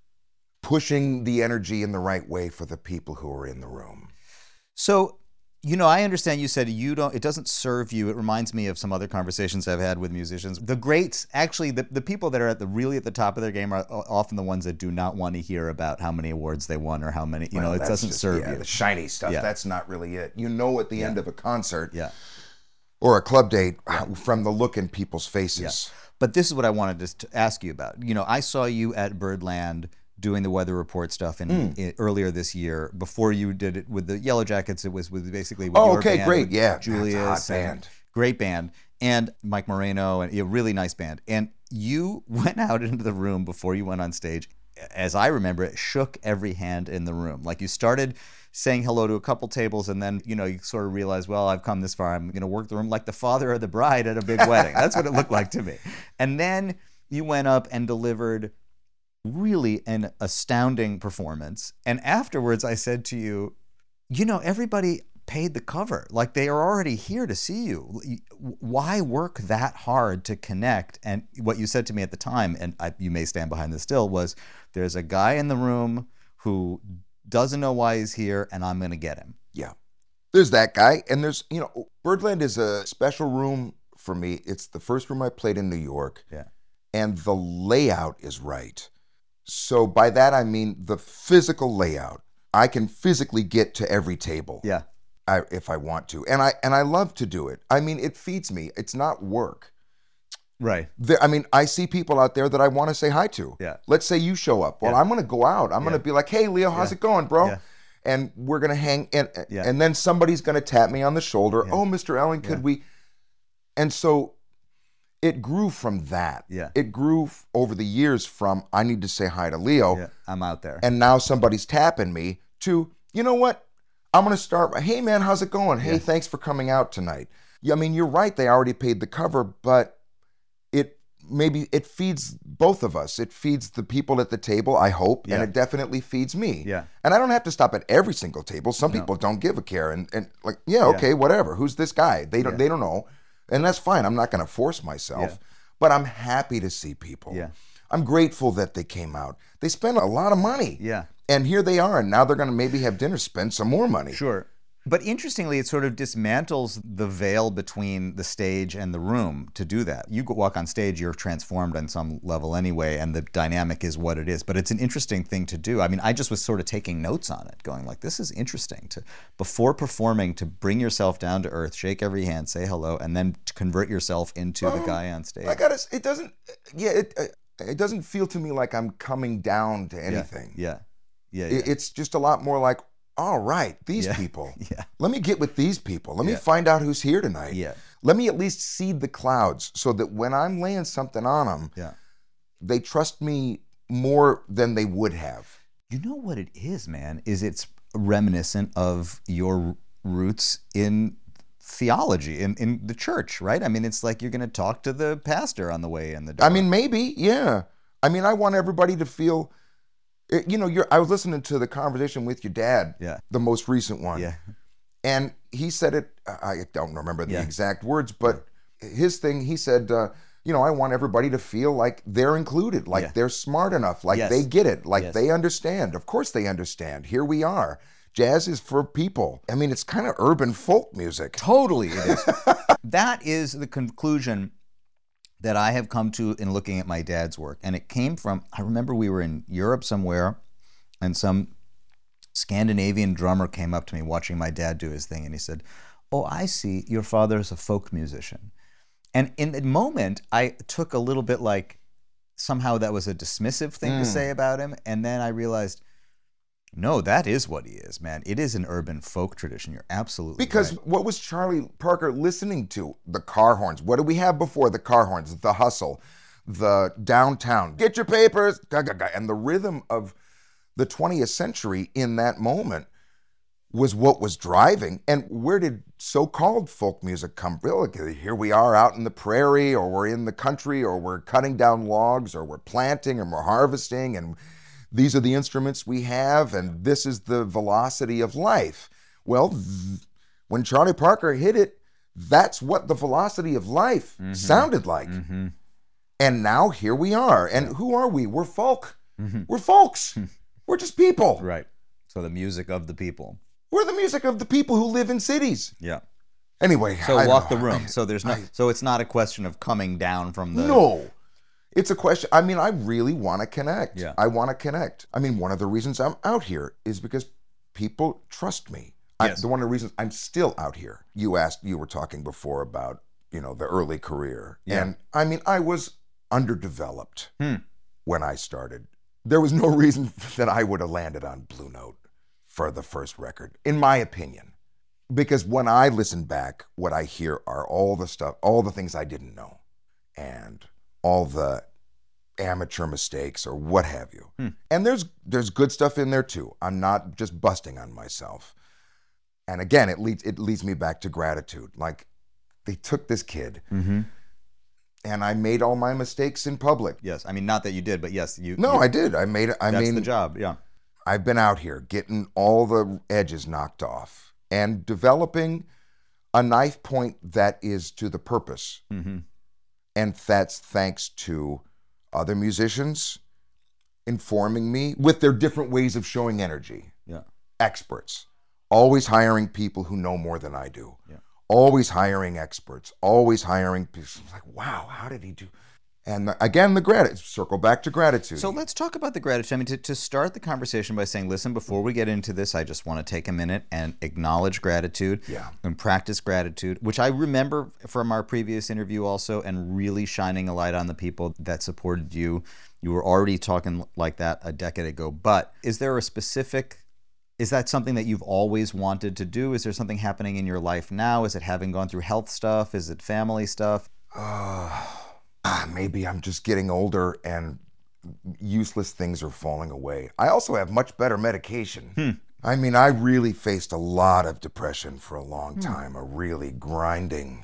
Speaker 3: pushing the energy in the right way for the people who are in the room.
Speaker 2: So, you know, I understand you said it doesn't serve you. It reminds me of some other conversations I've had with musicians. The greats, actually, the people that are really at the top of their game are often the ones that do not want to hear about how many awards they won or how many, it doesn't serve you.
Speaker 3: The shiny stuff, that's not really it. You know, at the end of a concert
Speaker 2: or
Speaker 3: a club date from the look in people's faces.
Speaker 2: Yeah. But this is what I wanted to ask you about. You know, I saw you at Birdland doing the weather report stuff earlier this year. Before you did it with the Yellow Jackets, it was with your band,
Speaker 3: great, yeah.
Speaker 2: Julius,
Speaker 3: band.
Speaker 2: Great band, and Mike Moreno, and a really nice band. And you went out into the room before you went on stage. As I remember it, shook every hand in the room. Like, you started saying hello to a couple tables, and then, you sort of realized, well, I've come this far, I'm going to work the room like the father of the bride at a big wedding. That's what it looked like to me. And then you went up and delivered really an astounding performance. And afterwards, I said to you, everybody paid the cover. Like, they are already here to see you. Why work that hard to connect? And what you said to me at the time, and you may stand behind this still, was there's a guy in the room who doesn't know why he's here, and I'm going to get him.
Speaker 3: Yeah. There's that guy. And there's, Birdland is a special room for me. It's the first room I played in New York.
Speaker 2: Yeah.
Speaker 3: And the layout is right. So by that, I mean the physical layout. I can physically get to every table.
Speaker 2: Yeah.
Speaker 3: If I want to. And I love to do it. I mean, it feeds me. It's not work.
Speaker 2: Right.
Speaker 3: I see people out there that I want to say hi to.
Speaker 2: Yeah.
Speaker 3: Let's say you show up. Well, I'm going to go out. I'm going to be like, hey, Leo, how's it going, bro?
Speaker 2: Yeah.
Speaker 3: And we're going to hang. And then somebody's going to tap me on the shoulder. Yeah. Oh, Mr. Ellen, could we? And so it grew from that.
Speaker 2: Yeah.
Speaker 3: It grew over the years from, I need to say hi to Leo.
Speaker 2: Yeah. I'm out there.
Speaker 3: And now somebody's tapping me to, you know what? I'm going to start, hey, man, how's it going? Hey, thanks for coming out tonight. Yeah, I mean, you're right. They already paid the cover, but it feeds both of us. It feeds the people at the table, I hope, and it definitely feeds me.
Speaker 2: Yeah.
Speaker 3: And I don't have to stop at every single table. Some people don't give a care and like, okay, whatever. Who's this guy? They don't know. And that's fine. I'm not going to force myself, but I'm happy to see people.
Speaker 2: Yeah.
Speaker 3: I'm grateful that they came out. They spent a lot of money.
Speaker 2: Yeah.
Speaker 3: And here they are, and now they're going to maybe have dinner, spend some more money.
Speaker 2: Sure. But interestingly, it sort of dismantles the veil between the stage and the room to do that. You walk on stage, you're transformed on some level anyway, and the dynamic is what it is. But it's an interesting thing to do. I mean, I just was sort of taking notes on it, going like, this is interesting. Before performing, to bring yourself down to earth, shake every hand, say hello, and then to convert yourself into the guy on stage.
Speaker 3: It doesn't feel to me like I'm coming down to anything.
Speaker 2: Yeah.
Speaker 3: It's just a lot more like, all right, these people.
Speaker 2: Yeah.
Speaker 3: Let me get with these people. Let me find out who's here tonight.
Speaker 2: Yeah.
Speaker 3: Let me at least seed the clouds so that when I'm laying something on them, they trust me more than they would have.
Speaker 2: You know what it is, man, is it's reminiscent of your roots in theology, in the church, right? I mean, it's like you're going to talk to the pastor on the way in the door.
Speaker 3: I mean, maybe, yeah. I mean, I want everybody to feel... I was listening to the conversation with your dad, the most recent one.
Speaker 2: Yeah.
Speaker 3: And he said it, I don't remember the exact words, but his thing, he said, I want everybody to feel like they're included, like they're smart enough, like they get it, like they understand. Of course they understand. Here we are. Jazz is for people. I mean, it's kind of urban folk music.
Speaker 2: Totally it is. That is the conclusion that I have come to in looking at my dad's work. And it came from, I remember we were in Europe somewhere, and some Scandinavian drummer came up to me watching my dad do his thing, and he said, "Oh, I see, your father is a folk musician." And in the moment, I took a little bit like somehow that was a dismissive thing to say about him, and then I realized, no, that is what he is, man. It is an urban folk tradition. You're absolutely
Speaker 3: Because
Speaker 2: right.
Speaker 3: what was Charlie Parker listening to? The car horns. What do we have before the car horns? The hustle, the downtown, get your papers, and the rhythm of the 20th century in that moment was what was driving. And where did so-called folk music come from? Here we are out in the prairie, or we're in the country, or we're cutting down logs, or we're planting, and we're harvesting, and these are the instruments we have, and this is the velocity of life. Well, when Charlie Parker hit it, that's what the velocity of life sounded like. Mm-hmm. And now here we are. And who are we? We're folk. Mm-hmm. We're folks. We're just people.
Speaker 2: Right. So the music of the people.
Speaker 3: We're the music of the people who live in cities.
Speaker 2: Yeah.
Speaker 3: Anyway.
Speaker 2: So walk the room. So there's no. So it's not a question of coming down from the.
Speaker 3: No. It's a question. I mean, I really want to connect.
Speaker 2: Yeah.
Speaker 3: I want to connect. I mean, one of the reasons I'm out here is because people trust me.
Speaker 2: Yes.
Speaker 3: One of the reasons I'm still out here. You were talking before about, the early career.
Speaker 2: Yeah.
Speaker 3: And I mean, I was underdeveloped when I started. There was no reason that I would have landed on Blue Note for the first record, in my opinion. Because when I listen back, what I hear are all the things I didn't know. And all the amateur mistakes or what have you. And there's good stuff in there too. I'm not just busting on myself. And again, it leads me back to gratitude. Like, they took this kid and I made all my mistakes in public.
Speaker 2: Yes. I mean, not that you did, but yes, you.
Speaker 3: No, I did. I made it.
Speaker 2: That's the job. Yeah.
Speaker 3: I've been out here getting all the edges knocked off and developing a knife point that is to the purpose. Mm-hmm. And that's thanks to other musicians informing me with their different ways of showing energy.
Speaker 2: Yeah.
Speaker 3: Experts. Always hiring people who know more than I do.
Speaker 2: Yeah.
Speaker 3: Always hiring experts. Always hiring people. Like, wow, how did he do? And again, the gratitude. Circle back to gratitude.
Speaker 2: So let's talk about the gratitude. I mean, to start the conversation by saying, listen, before we get into this, I just want to take a minute and acknowledge gratitude and practice gratitude, which I remember from our previous interview also, and really shining a light on the people that supported you. You were already talking like that a decade ago, but is that something that you've always wanted to do? Is there something happening in your life now? Is it having gone through health stuff? Is it family stuff?
Speaker 3: Maybe I'm just getting older and useless things are falling away. I also have much better medication. I mean, I really faced a lot of depression for a long time, a really grinding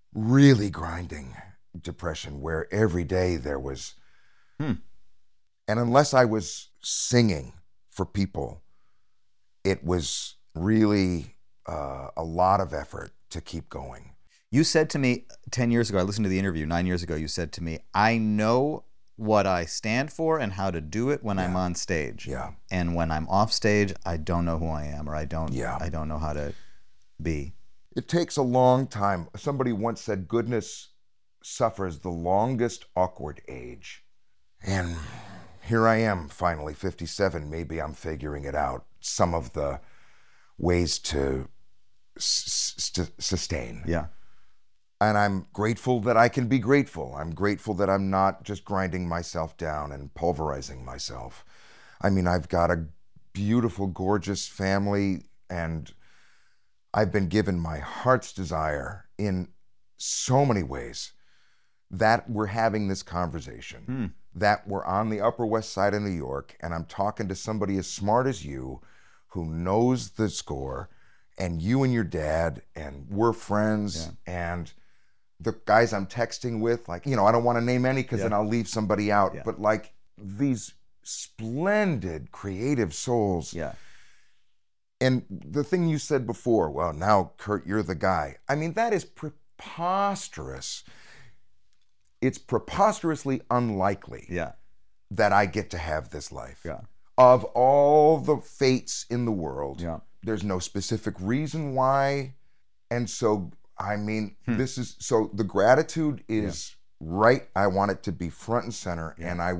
Speaker 3: depression where every day there was... And unless I was singing for people, it was really a lot of effort to keep going.
Speaker 2: You said to me 10 years ago, I listened to the interview 9 years ago, you said to me, I know what I stand for and how to do it when I'm on stage.
Speaker 3: Yeah.
Speaker 2: And when I'm off stage, I don't know who I am, or I don't know how to be?
Speaker 3: It takes a long time. Somebody once said, goodness suffers the longest awkward age. And here I am, finally, 57. Maybe I'm figuring it out. Some of the ways to sustain.
Speaker 2: Yeah.
Speaker 3: And I'm grateful that I can be grateful. I'm grateful that I'm not just grinding myself down and pulverizing myself. I mean, I've got a beautiful, gorgeous family, and I've been given my heart's desire in so many ways that we're having this conversation, that we're on the Upper West Side of New York, and I'm talking to somebody as smart as you who knows the score, and you and your dad, and we're friends, and the guys I'm texting with, like, I don't want to name any because then I'll leave somebody out, but like these splendid creative souls.
Speaker 2: Yeah.
Speaker 3: And the thing you said before, well, now, Kurt, you're the guy. I mean, that is preposterous. It's preposterously unlikely that I get to have this life.
Speaker 2: Yeah.
Speaker 3: Of all the fates in the world, there's no specific reason why. And so, I mean, this is, so the gratitude is right. I want it to be front and center. And I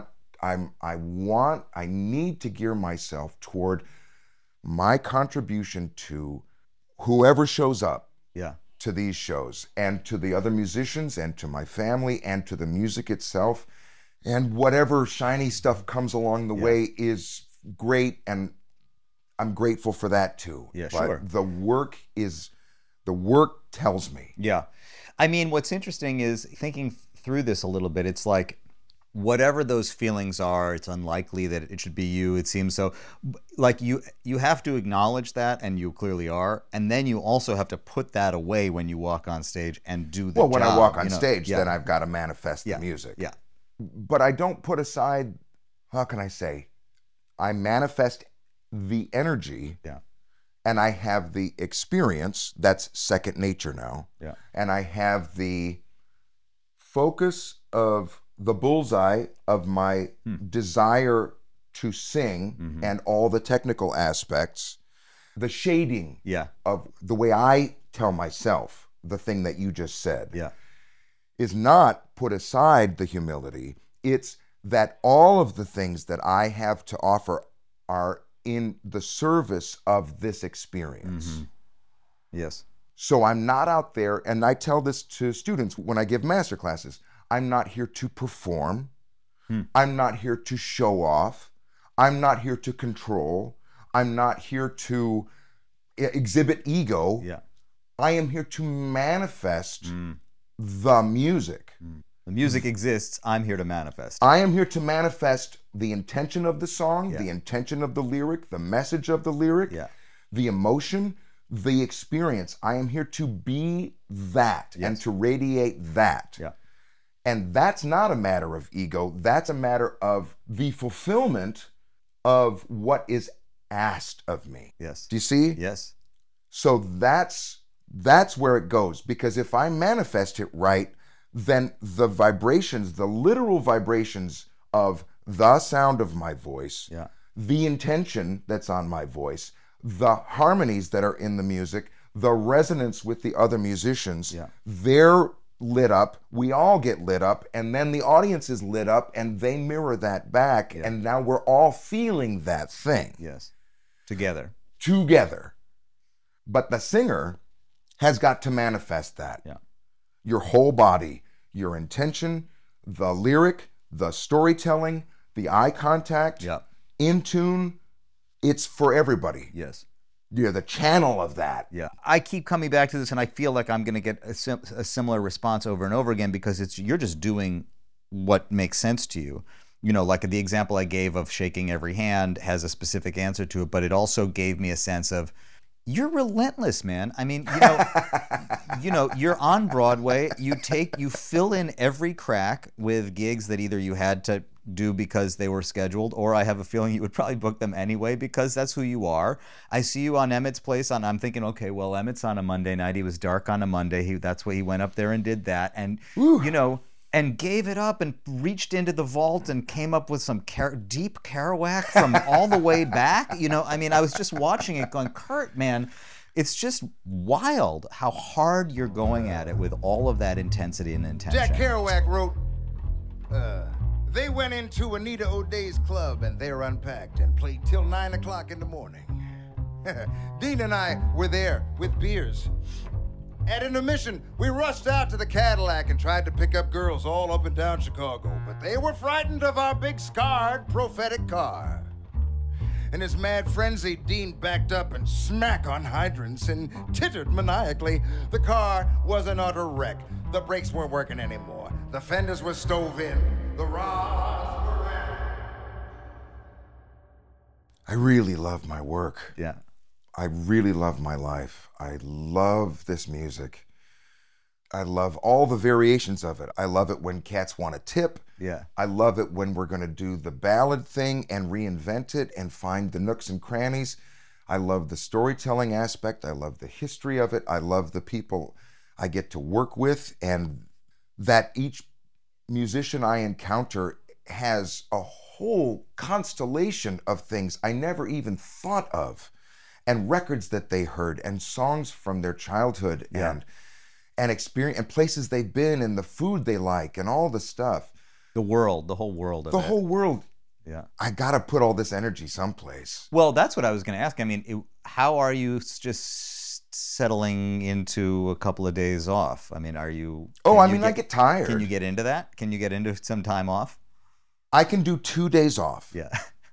Speaker 3: need to gear myself toward my contribution to whoever shows up to these shows, and to the other musicians, and to my family, and to the music itself. And whatever shiny stuff comes along the way is great, and I'm grateful for that too.
Speaker 2: Yeah,
Speaker 3: but
Speaker 2: sure.
Speaker 3: the work tells me.
Speaker 2: Yeah. I mean, what's interesting is thinking through this a little bit, it's like, whatever those feelings are, it's unlikely that it should be you. It seems so. Like you have to acknowledge that, and you clearly are. And then you also have to put that away when you walk on stage and do the job.
Speaker 3: Well, when I walk on stage, then I've got to manifest the music.
Speaker 2: Yeah.
Speaker 3: But I don't put aside, how can I say, I manifest the energy.
Speaker 2: Yeah.
Speaker 3: And I have the experience, that's second nature now.
Speaker 2: Yeah.
Speaker 3: And I have the focus of the bullseye of my desire to sing and all the technical aspects, the shading of the way I tell myself the thing that you just said is not put aside the humility. It's that all of the things that I have to offer are in the service of this experience.
Speaker 2: Yes.
Speaker 3: So I'm not out there, and I tell this to students when I give master classes, I'm not here to perform. I'm not here to show off. I'm not here to control. I'm not here to exhibit ego.
Speaker 2: Yeah.
Speaker 3: I am here to manifest the music.
Speaker 2: The music exists. I'm here to manifest.
Speaker 3: I am here to manifest the intention of the song, the intention of the lyric, the message of the lyric, the emotion, the experience. I am here to be that and to radiate that.
Speaker 2: Yeah.
Speaker 3: And that's not a matter of ego. That's a matter of the fulfillment of what is asked of me.
Speaker 2: Yes.
Speaker 3: Do you see?
Speaker 2: Yes.
Speaker 3: So that's where it goes. Because if I manifest it right, then the vibrations, the literal vibrations of the sound of my voice, the intention that's on my voice, the harmonies that are in the music, the resonance with the other musicians, they're lit up, we all get lit up, and then the audience is lit up, and they mirror that back, and now we're all feeling that thing.
Speaker 2: Yes. Together.
Speaker 3: But the singer has got to manifest that.
Speaker 2: Yeah.
Speaker 3: Your whole body, your intention, the lyric, the storytelling, the eye contact, in tune, it's for everybody.
Speaker 2: Yes.
Speaker 3: You're the channel of that.
Speaker 2: Yeah. I keep coming back to this, and I feel like I'm going to get a similar response over and over again, because you're just doing what makes sense to you. You know, like the example I gave of shaking every hand has a specific answer to it, but it also gave me a sense of, you're relentless, man. I mean, you're on Broadway. You fill in every crack with gigs that either you had to do because they were scheduled, or I have a feeling you would probably book them anyway because that's who you are. I see you on Emmett's place, I'm thinking, okay, well, Emmett's on a Monday night. He was dark on a Monday. That's why he went up there and did that, and and gave it up and reached into the vault and came up with some deep Kerouac from all the way back. I mean, I was just watching it going, Kurt, man, It's just wild how hard you're going at it with all of that intensity and intention.
Speaker 1: Jack Kerouac wrote, they went into Anita O'Day's club and they're unpacked and played till 9 o'clock in the morning. Dean and I were there with beers. At intermission, we rushed out to the Cadillac and tried to pick up girls all up and down Chicago, but they were frightened of our big scarred prophetic car. In his mad frenzy, Dean backed up and smack on hydrants and tittered maniacally. The car was an utter wreck. The brakes weren't working anymore. The fenders were stove in. The rods were red. I really love my work.
Speaker 2: Yeah.
Speaker 3: I really love my life. I love this music. I love all the variations of it. I love it when cats want a tip.
Speaker 2: Yeah.
Speaker 3: I love it when we're going to do the ballad thing and reinvent it and find the nooks and crannies. I love the storytelling aspect. I love the history of it. I love the people I get to work with, and that each musician I encounter has a whole constellation of things I never even thought of, and records that they heard, and songs from their childhood, and experience, and places they've been, and the food they like, and all the stuff.
Speaker 2: The world, the whole world of it.
Speaker 3: The whole world.
Speaker 2: Yeah.
Speaker 3: I gotta put all this energy someplace.
Speaker 2: Well, that's what I was going to ask. I mean, how are you just settling into a couple of days off? I mean, are you...
Speaker 3: I get tired.
Speaker 2: Can you get into that? Can you get into some time off?
Speaker 3: I can do 2 days off.
Speaker 2: Yeah.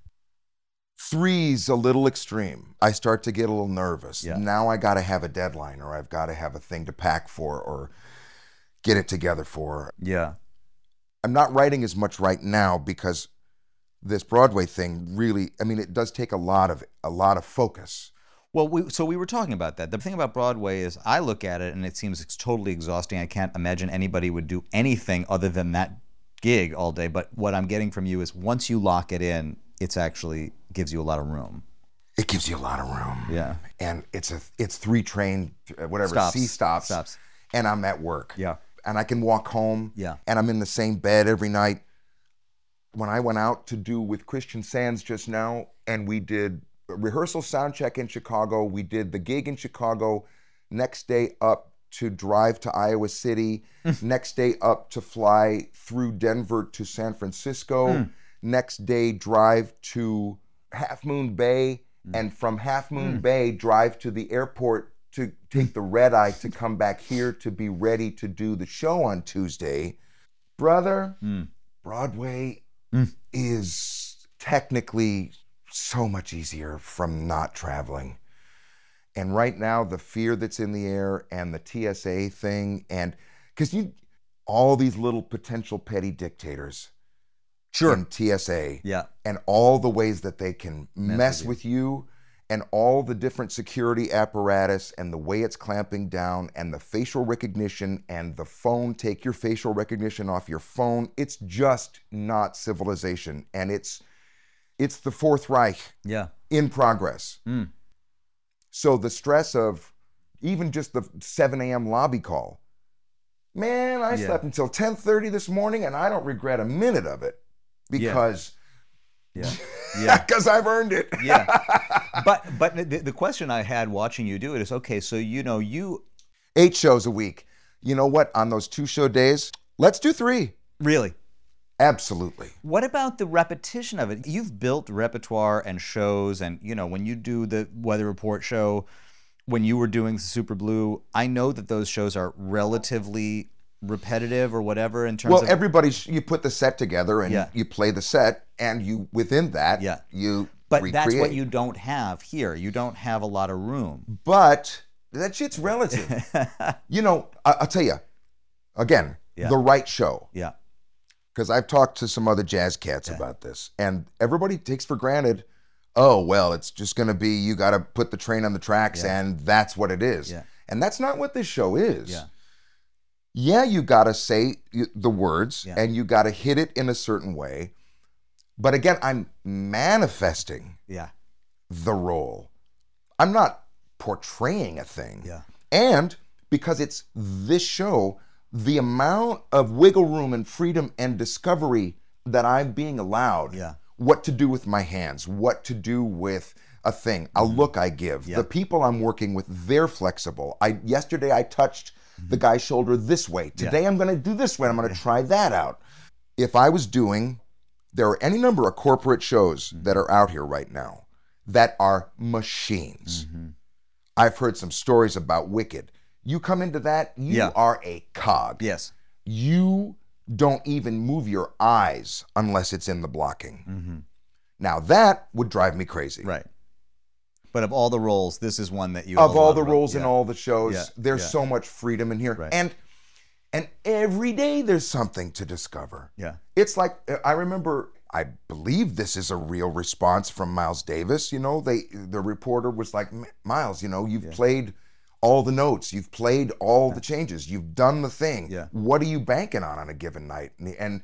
Speaker 3: 3's a little extreme. I start to get a little nervous.
Speaker 2: Yeah.
Speaker 3: Now I got to have a deadline, or I've got to have a thing to pack for, or get it together for.
Speaker 2: Yeah.
Speaker 3: I'm not writing as much right now because this Broadway thing really, it does take a lot of focus.
Speaker 2: Well, we were talking about that. The thing about Broadway is I look at it and it seems it's totally exhausting. I can't imagine anybody would do anything other than that gig all day. But what I'm getting from you is once you lock it in, it's actually gives you a lot of room.
Speaker 3: It gives you a lot of room.
Speaker 2: Yeah.
Speaker 3: And it's 3 train, C stops. And I'm at work.
Speaker 2: Yeah.
Speaker 3: And I can walk home.
Speaker 2: Yeah.
Speaker 3: And I'm in the same bed every night. When I went out to do with Christian Sands just now, and we did a rehearsal sound check in Chicago, we did the gig in Chicago, next day up to drive to Iowa City, next day up to fly through Denver to San Francisco, next day drive to Half Moon Bay, and from Half Moon Bay drive to the airport to take the red eye to come back here to be ready to do the show on Tuesday. Brother, Broadway is technically so much easier from not traveling. And right now, the fear that's in the air and the TSA thing, and because all these little potential petty dictators in TSA, and all the ways that they can mess with you, and all the different security apparatus, and the way it's clamping down, and the facial recognition, and the phone, take your facial recognition off your phone. It's just not civilization. And it's the Fourth Reich in progress. So the stress of even just the 7 a.m. lobby call. Man, I slept until 10:30 this morning, and I don't regret a minute of it because because I've earned it.
Speaker 2: But the question I had watching you do it is, okay, so you
Speaker 3: 8 shows a week. You know what? On those 2 show days, let's do 3.
Speaker 2: Really?
Speaker 3: Absolutely.
Speaker 2: What about the repetition of it? You've built repertoire and shows, and when you do the Weather Report show, when you were doing Super Blue, I know that those shows are relatively repetitive or whatever in terms of...
Speaker 3: you put the set together and you play the set, and you within that you
Speaker 2: But
Speaker 3: recreate.
Speaker 2: That's what you don't have here. You don't have a lot of room.
Speaker 3: But that shit's relative. I'll tell you, again, the right show.
Speaker 2: Yeah.
Speaker 3: Because I've talked to some other jazz cats about this, and everybody takes for granted, oh, well, it's just going to be, you got to put the train on the tracks, and that's what it is. And that's not what this show is. You got to say the words, and you got to hit it in a certain way. But again, I'm manifesting the role. I'm not portraying a thing. And because it's this show, the amount of wiggle room and freedom and discovery that I'm being allowed, what to do with my hands, what to do with a thing, a look I give.
Speaker 2: Yep.
Speaker 3: The people I'm working with, they're flexible. Yesterday I touched the guy's shoulder this way. Today I'm going to do this way. I'm going to try that out. If I was doing, there are any number of corporate shows that are out here right now that are machines. I've heard some stories about Wicked. You come into that, you are a cog.
Speaker 2: Yes.
Speaker 3: You don't even move your eyes unless it's in the blocking. Now that would drive me crazy.
Speaker 2: Right. But of all the roles, this is one that you
Speaker 3: Of
Speaker 2: have a
Speaker 3: all
Speaker 2: lot
Speaker 3: the
Speaker 2: of
Speaker 3: roles
Speaker 2: yeah.
Speaker 3: in all the shows,
Speaker 2: Yeah.
Speaker 3: there's
Speaker 2: Yeah.
Speaker 3: so much freedom in here.
Speaker 2: Right.
Speaker 3: And every day there's something to discover.
Speaker 2: Yeah.
Speaker 3: It's like, I remember, I believe this is a real response from Miles Davis. You know, the reporter was like, Miles, you know, you've played all the notes, you've played all the changes, you've done the thing.
Speaker 2: Yeah.
Speaker 3: What are you banking on a given night? And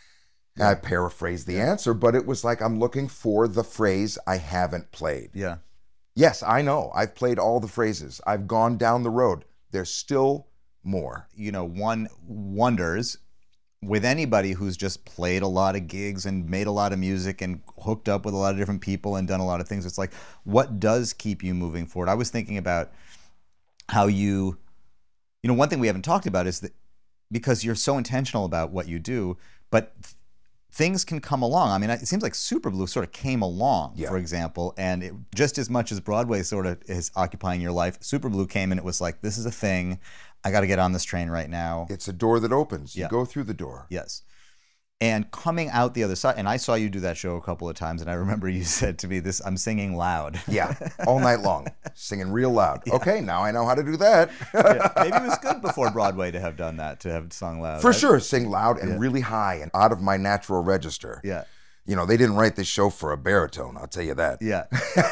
Speaker 3: I paraphrased the answer, but it was like, I'm looking for the phrase I haven't played.
Speaker 2: Yeah.
Speaker 3: Yes, I know. I've played all the phrases. I've gone down the road. There's still more.
Speaker 2: You know, one wonders with anybody who's just played a lot of gigs and made a lot of music and hooked up with a lot of different people and done a lot of things, it's like, what does keep you moving forward? I was thinking about how you know, one thing we haven't talked about is that because you're so intentional about what you do, but things can come along. I mean, it seems like Superblue sort of came along, for example, and it, just as much as Broadway sort of is occupying your life, Superblue came and it was like, this is a thing. I got to get on this train right now.
Speaker 3: It's a door that opens. You go through the door.
Speaker 2: Yes. And coming out the other side, and I saw you do that show a couple of times, and I remember you said to me, "This, I'm singing loud."
Speaker 3: Yeah, all night long, singing real loud. Yeah. Okay, now I know how to do that.
Speaker 2: Maybe it was good before Broadway to have done that, to have sung loud.
Speaker 3: For sure, sing loud and really high and out of my natural register.
Speaker 2: Yeah.
Speaker 3: You know, they didn't write this show for a baritone, I'll tell you that.
Speaker 2: Yeah.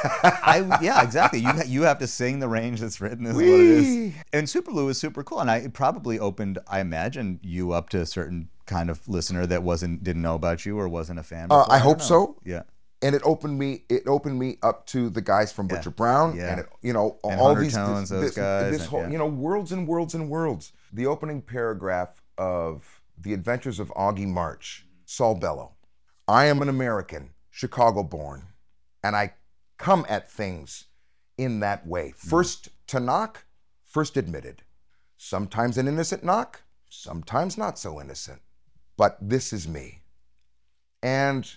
Speaker 2: Yeah, exactly. You have to sing the range that's written is what it is. And Superblue is super cool. And it probably opened, I imagine, you up to a certain kind of listener that didn't know about you or wasn't a fan before.
Speaker 3: I hope so.
Speaker 2: Yeah.
Speaker 3: And it opened me up to the guys from Butcher Brown and
Speaker 2: and
Speaker 3: all
Speaker 2: Hunter
Speaker 3: these
Speaker 2: Tones, those guys.
Speaker 3: This whole, worlds and worlds and worlds. The opening paragraph of The Adventures of Augie March, Saul Bellow. I am an American, Chicago-born, and I come at things in that way. First to knock, first admitted. Sometimes an innocent knock, sometimes not so innocent. But this is me. And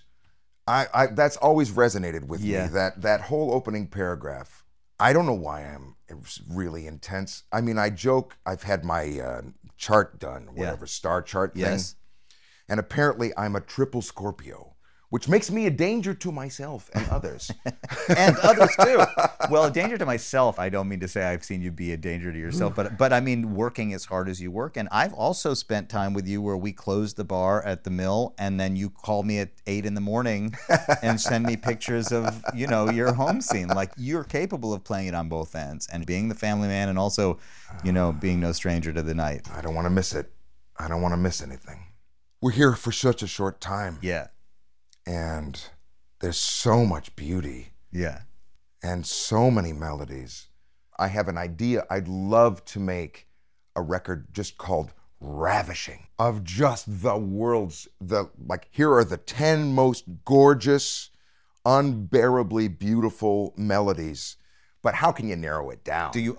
Speaker 3: I that's always resonated with me, that whole opening paragraph. I don't know why it was really intense. I mean, I joke, I've had my chart done, whatever, star chart thing. And apparently I'm a triple Scorpio, which makes me a danger to myself and others.
Speaker 2: And others too. Well, a danger to myself, I don't mean to say I've seen you be a danger to yourself, but I mean working as hard as you work. And I've also spent time with you where we closed the bar at the Mill and then you call me at 8 a.m. and send me pictures of, your home scene. Like, you're capable of playing it on both ends and being the family man and also, being no stranger to the night.
Speaker 3: I don't want to miss it. I don't want to miss anything. We're here for such a short time.
Speaker 2: Yeah.
Speaker 3: And there's so much beauty.
Speaker 2: Yeah.
Speaker 3: And so many melodies. I have an idea. I'd love to make a record just called Ravishing, of just the world's, here are the 10 most gorgeous, unbearably beautiful melodies. But how can you narrow it down?
Speaker 2: Do you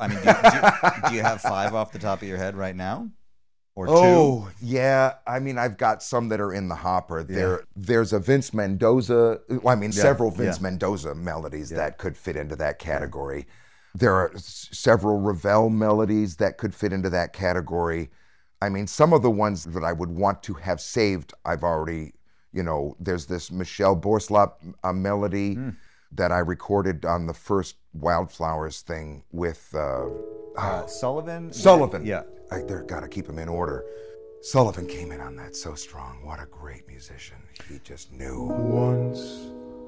Speaker 2: have 5 off the top of your head right now? Or 2?
Speaker 3: Oh, yeah. I mean, I've got some that are in the hopper. There's a Vince Mendoza, several Vince Mendoza melodies that could fit into that category. There are several Ravel melodies that could fit into that category. I mean, some of the ones that I would want to have saved, I've already, there's this Michelle Borslap melody that I recorded on the first Wildflowers thing with
Speaker 2: Sullivan?
Speaker 3: Sullivan.
Speaker 2: Yeah.
Speaker 3: They're got to keep them in order. Sullivan came in on that so strong. What a great musician. He just knew. Once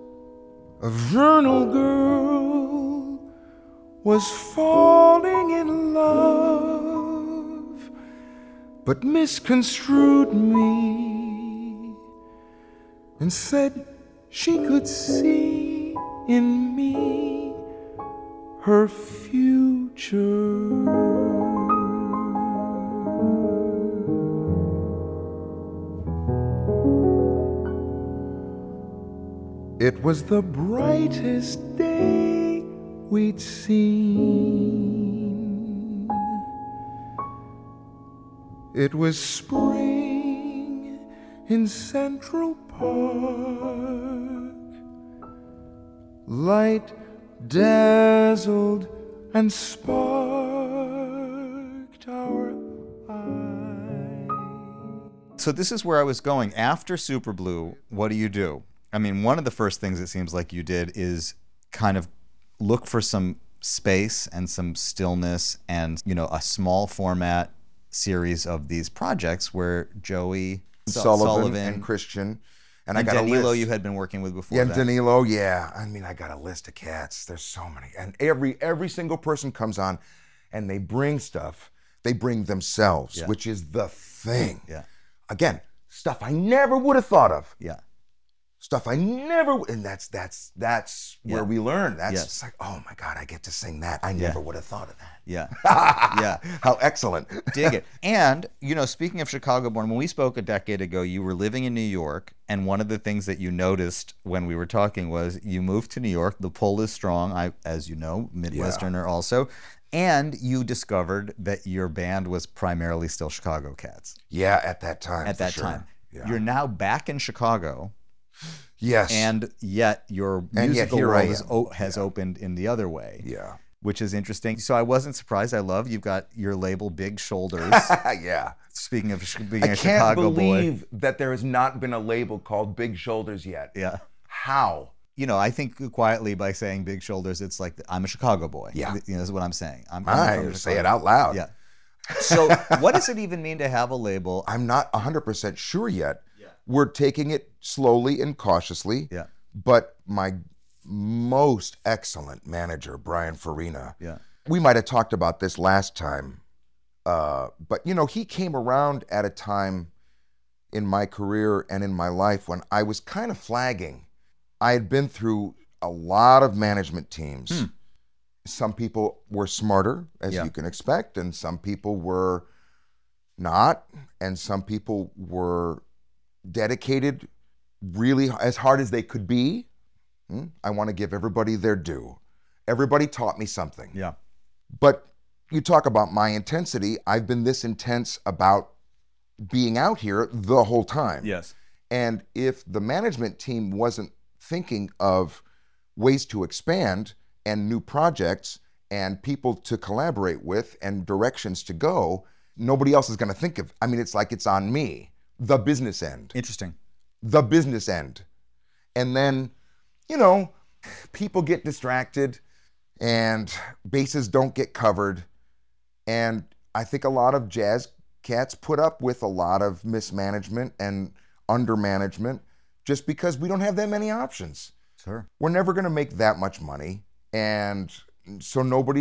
Speaker 3: a vernal girl was falling in love, but misconstrued me and said she could see in me her future.
Speaker 1: It was the brightest day we'd seen. It was spring in Central Park. Light dazzled and sparked our eyes.
Speaker 2: So this is where I was going. After Super Blue, what do? I mean, one of the first things it seems like you did is kind of look for some space and some stillness and, a small format series of these projects where Joey
Speaker 3: Sullivan and Christian. And I got
Speaker 2: Danilo
Speaker 3: a list.
Speaker 2: You had been working with before.
Speaker 3: Yeah,
Speaker 2: that.
Speaker 3: Danilo, yeah. I mean, I got a list of cats. There's so many. And every single person comes on and they bring stuff. They bring themselves, which is the thing.
Speaker 2: Yeah.
Speaker 3: Again, stuff I never would have thought of.
Speaker 2: Yeah.
Speaker 3: Stuff I never, and that's where we learn. That's
Speaker 2: Yes.
Speaker 3: just like, oh my God, I get to sing that. I never would have thought of that.
Speaker 2: Yeah. Yeah.
Speaker 3: How excellent.
Speaker 2: Dig it. And, speaking of Chicago born, when we spoke a decade ago, you were living in New York. And one of the things that you noticed when we were talking was you moved to New York. The pull is strong, as you know, Midwesterner also. And you discovered that your band was primarily still Chicago Cats.
Speaker 3: Yeah, at that time.
Speaker 2: At that
Speaker 3: sure.
Speaker 2: time.
Speaker 3: Yeah.
Speaker 2: You're now back in Chicago.
Speaker 3: Yes.
Speaker 2: And yet your musical world has opened in the other way.
Speaker 3: Yeah.
Speaker 2: Which is interesting. So I wasn't surprised. I love you've got your label Big Shoulders.
Speaker 3: Yeah.
Speaker 2: Speaking of being a
Speaker 3: I
Speaker 2: Chicago
Speaker 3: can't
Speaker 2: boy.
Speaker 3: believe that there has not been a label called Big Shoulders yet.
Speaker 2: Yeah.
Speaker 3: How?
Speaker 2: I think quietly by saying Big Shoulders, it's like I'm a Chicago boy.
Speaker 3: Yeah.
Speaker 2: This is what I'm saying. I'm
Speaker 3: I
Speaker 2: from
Speaker 3: say
Speaker 2: Chicago.
Speaker 3: it out loud.
Speaker 2: Yeah. So what does it even mean to have a label?
Speaker 3: I'm not 100% sure yet. Yeah. We're taking it slowly and cautiously.
Speaker 2: Yeah.
Speaker 3: But my most excellent manager, Brian Farina.
Speaker 2: Yeah.
Speaker 3: We might have talked about this last time. But he came around at a time in my career and in my life when I was kind of flagging. I had been through a lot of management teams. Some people were smarter, as you can expect, and some people were not, and some people were dedicated really as hard as they could be. I want to give everybody their due. Everybody taught me something.
Speaker 2: Yeah.
Speaker 3: But you talk about my intensity. I've been this intense about being out here the whole time.
Speaker 2: Yes.
Speaker 3: And if the management team wasn't thinking of ways to expand and new projects and people to collaborate with and directions to go, nobody else is going to think of. I mean, it's like it's on me, the business end.
Speaker 2: Interesting.
Speaker 3: The business end. And then, people get distracted and bases don't get covered. And I think a lot of jazz cats put up with a lot of mismanagement and undermanagement just because we don't have that many options.
Speaker 2: Sure.
Speaker 3: We're never going to make that much money. And so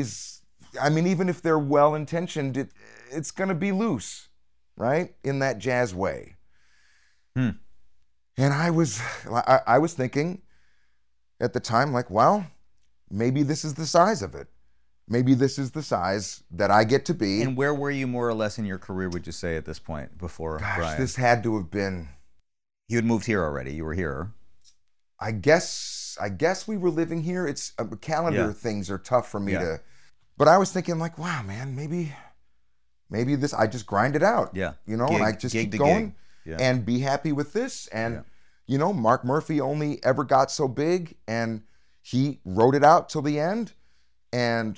Speaker 3: even if they're well-intentioned, it's going to be loose, right? In that jazz way. And I was thinking at the time, like, well, maybe this is the size of it. Maybe this is the size that I get to be.
Speaker 2: And where were you more or less in your career, would you say, at this point before Brian?
Speaker 3: This had to have been...
Speaker 2: You had moved here already. You were here.
Speaker 3: I guess we were living here. It's calendar things are tough for me to... But I was thinking like, wow, man, maybe this, I just grind it out.
Speaker 2: Yeah.
Speaker 3: And I just keep going and be happy with this. And, Mark Murphy only ever got so big and he wrote it out till the end. And,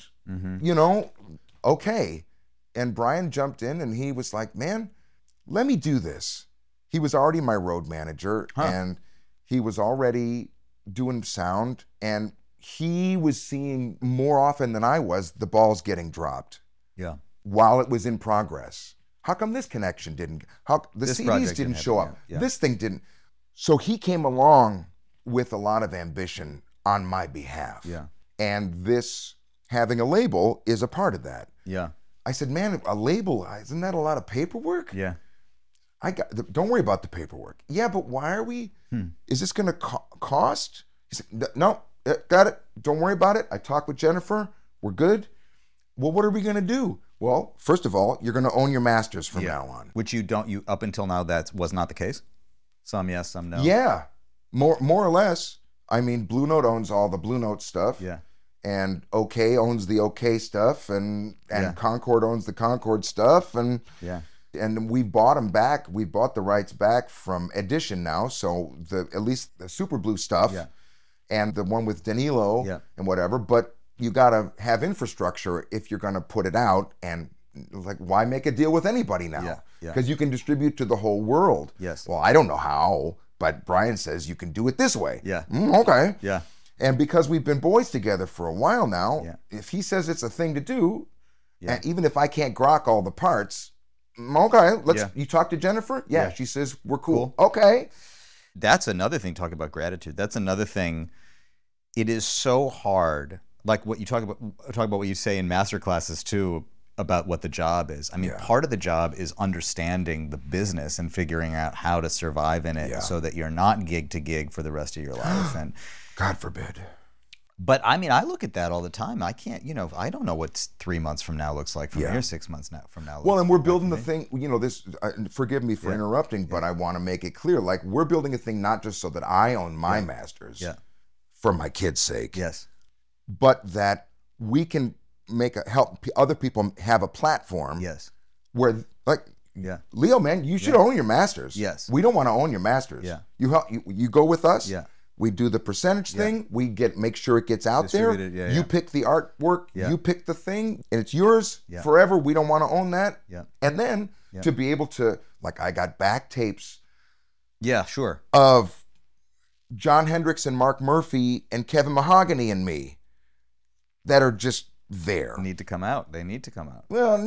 Speaker 3: okay. And Brian jumped in and he was like, man, let me do this. He was already my road manager and he was already doing sound, and he was seeing more often than I was the balls getting dropped.
Speaker 2: Yeah.
Speaker 3: While it was in progress. How come this connection didn't? The CDs didn't show up.
Speaker 2: Yeah.
Speaker 3: This thing didn't. So he came along with a lot of ambition on my behalf.
Speaker 2: Yeah.
Speaker 3: And this, having a label, is a part of that.
Speaker 2: Yeah.
Speaker 3: I said, man, a label, isn't that a lot of paperwork?
Speaker 2: Yeah.
Speaker 3: Don't worry about the paperwork. Yeah, but why are we, is this going to cost? He said, no, got it. Don't worry about it. I talked with Jennifer. We're good. Well, what are we going to do? Well, first of all, you're going to own your masters from now on.
Speaker 2: Which you up until now, that was not the case? Some yes, some no?
Speaker 3: Yeah, more or less. I mean, Blue Note owns all the Blue Note stuff.
Speaker 2: Yeah.
Speaker 3: And OK owns the OK stuff, and
Speaker 2: Yeah.
Speaker 3: Concord owns the Concord stuff, and
Speaker 2: Yeah.
Speaker 3: we bought them back. We bought the rights back from Edition now, so at least the Super Blue stuff,
Speaker 2: Yeah.
Speaker 3: and the one with Danilo
Speaker 2: Yeah.
Speaker 3: and whatever. But you got to have infrastructure if you're going to put it out, and like, why make a deal with anybody now?
Speaker 2: Yeah. Yeah.
Speaker 3: Because you can distribute to the whole world.
Speaker 2: Yes.
Speaker 3: Well, I don't know how, but Brian says you can do it this way.
Speaker 2: Yeah.
Speaker 3: Okay.
Speaker 2: Yeah.
Speaker 3: And because we've been boys together for a while now,
Speaker 2: Yeah.
Speaker 3: if he says it's a thing to do,
Speaker 2: Yeah.
Speaker 3: and even if I can't grok all the parts, okay,
Speaker 2: Yeah.
Speaker 3: you talk to Jennifer? Yeah,
Speaker 2: Yeah.
Speaker 3: she says we're cool. Okay.
Speaker 2: That's another thing, talk about gratitude. That's another thing. It is so hard, like what you talk about what you say in master classes too, about what the job is. I mean,
Speaker 3: Yeah.
Speaker 2: part of the job is understanding the business and figuring out how to survive in it
Speaker 3: Yeah.
Speaker 2: so that you're not gig to gig for the rest of your life. And
Speaker 3: God forbid.
Speaker 2: but I mean, I look at that all the time. I can't, I don't know what 3 months from now looks like from
Speaker 3: Yeah.
Speaker 2: here, 6 months from now.
Speaker 3: Well,
Speaker 2: looks
Speaker 3: and we're
Speaker 2: like
Speaker 3: building
Speaker 2: for
Speaker 3: the
Speaker 2: me.
Speaker 3: thing, this, forgive me for interrupting, but I want to make it clear. Like, we're building a thing not just so that I own my masters
Speaker 2: Yeah.
Speaker 3: for my kids' sake,
Speaker 2: Yes.
Speaker 3: but that we can help other people have a platform
Speaker 2: Yes.
Speaker 3: where, like,
Speaker 2: Yeah.
Speaker 3: Leo, man, you should own your masters.
Speaker 2: Yes.
Speaker 3: We don't want to own your masters.
Speaker 2: Yeah.
Speaker 3: You go with us.
Speaker 2: Yeah.
Speaker 3: We do the percentage thing. We make sure it gets out there.
Speaker 2: Distributed, yeah,
Speaker 3: You
Speaker 2: yeah.
Speaker 3: pick the artwork.
Speaker 2: Yeah.
Speaker 3: You pick the thing, and it's yours
Speaker 2: Yeah.
Speaker 3: forever. We don't want to own that.
Speaker 2: Yeah.
Speaker 3: And then to be able to, like, I got back tapes
Speaker 2: Yeah, sure.
Speaker 3: of John Hendricks and Mark Murphy and Kevin Mahogany and me that are just there.
Speaker 2: Need to come out. They need to come out.
Speaker 3: Well,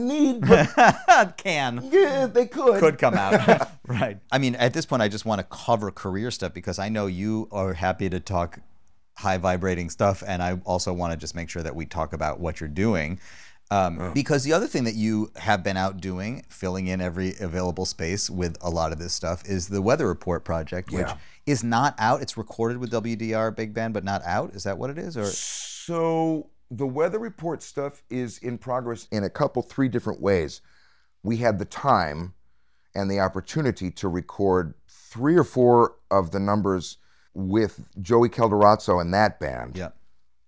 Speaker 3: but
Speaker 2: Can.
Speaker 3: yeah, they
Speaker 2: Could come out. Right. I mean, at this point, I just want to cover career stuff because I know you are happy to talk high vibrating stuff. And I also want to just make sure that we talk about what you're doing. Because the other thing that you have been out doing, filling in every available space with a lot of this stuff, is the Weather Report project, which
Speaker 3: Yeah.
Speaker 2: is not out. It's recorded with WDR Big Band, but not out. Is that what it is? Or
Speaker 3: So the Weather Report stuff is in progress in 3 different ways. We had the time and the opportunity to record 3 or 4 of the numbers with Joey Calderazzo and that band.
Speaker 2: yeah,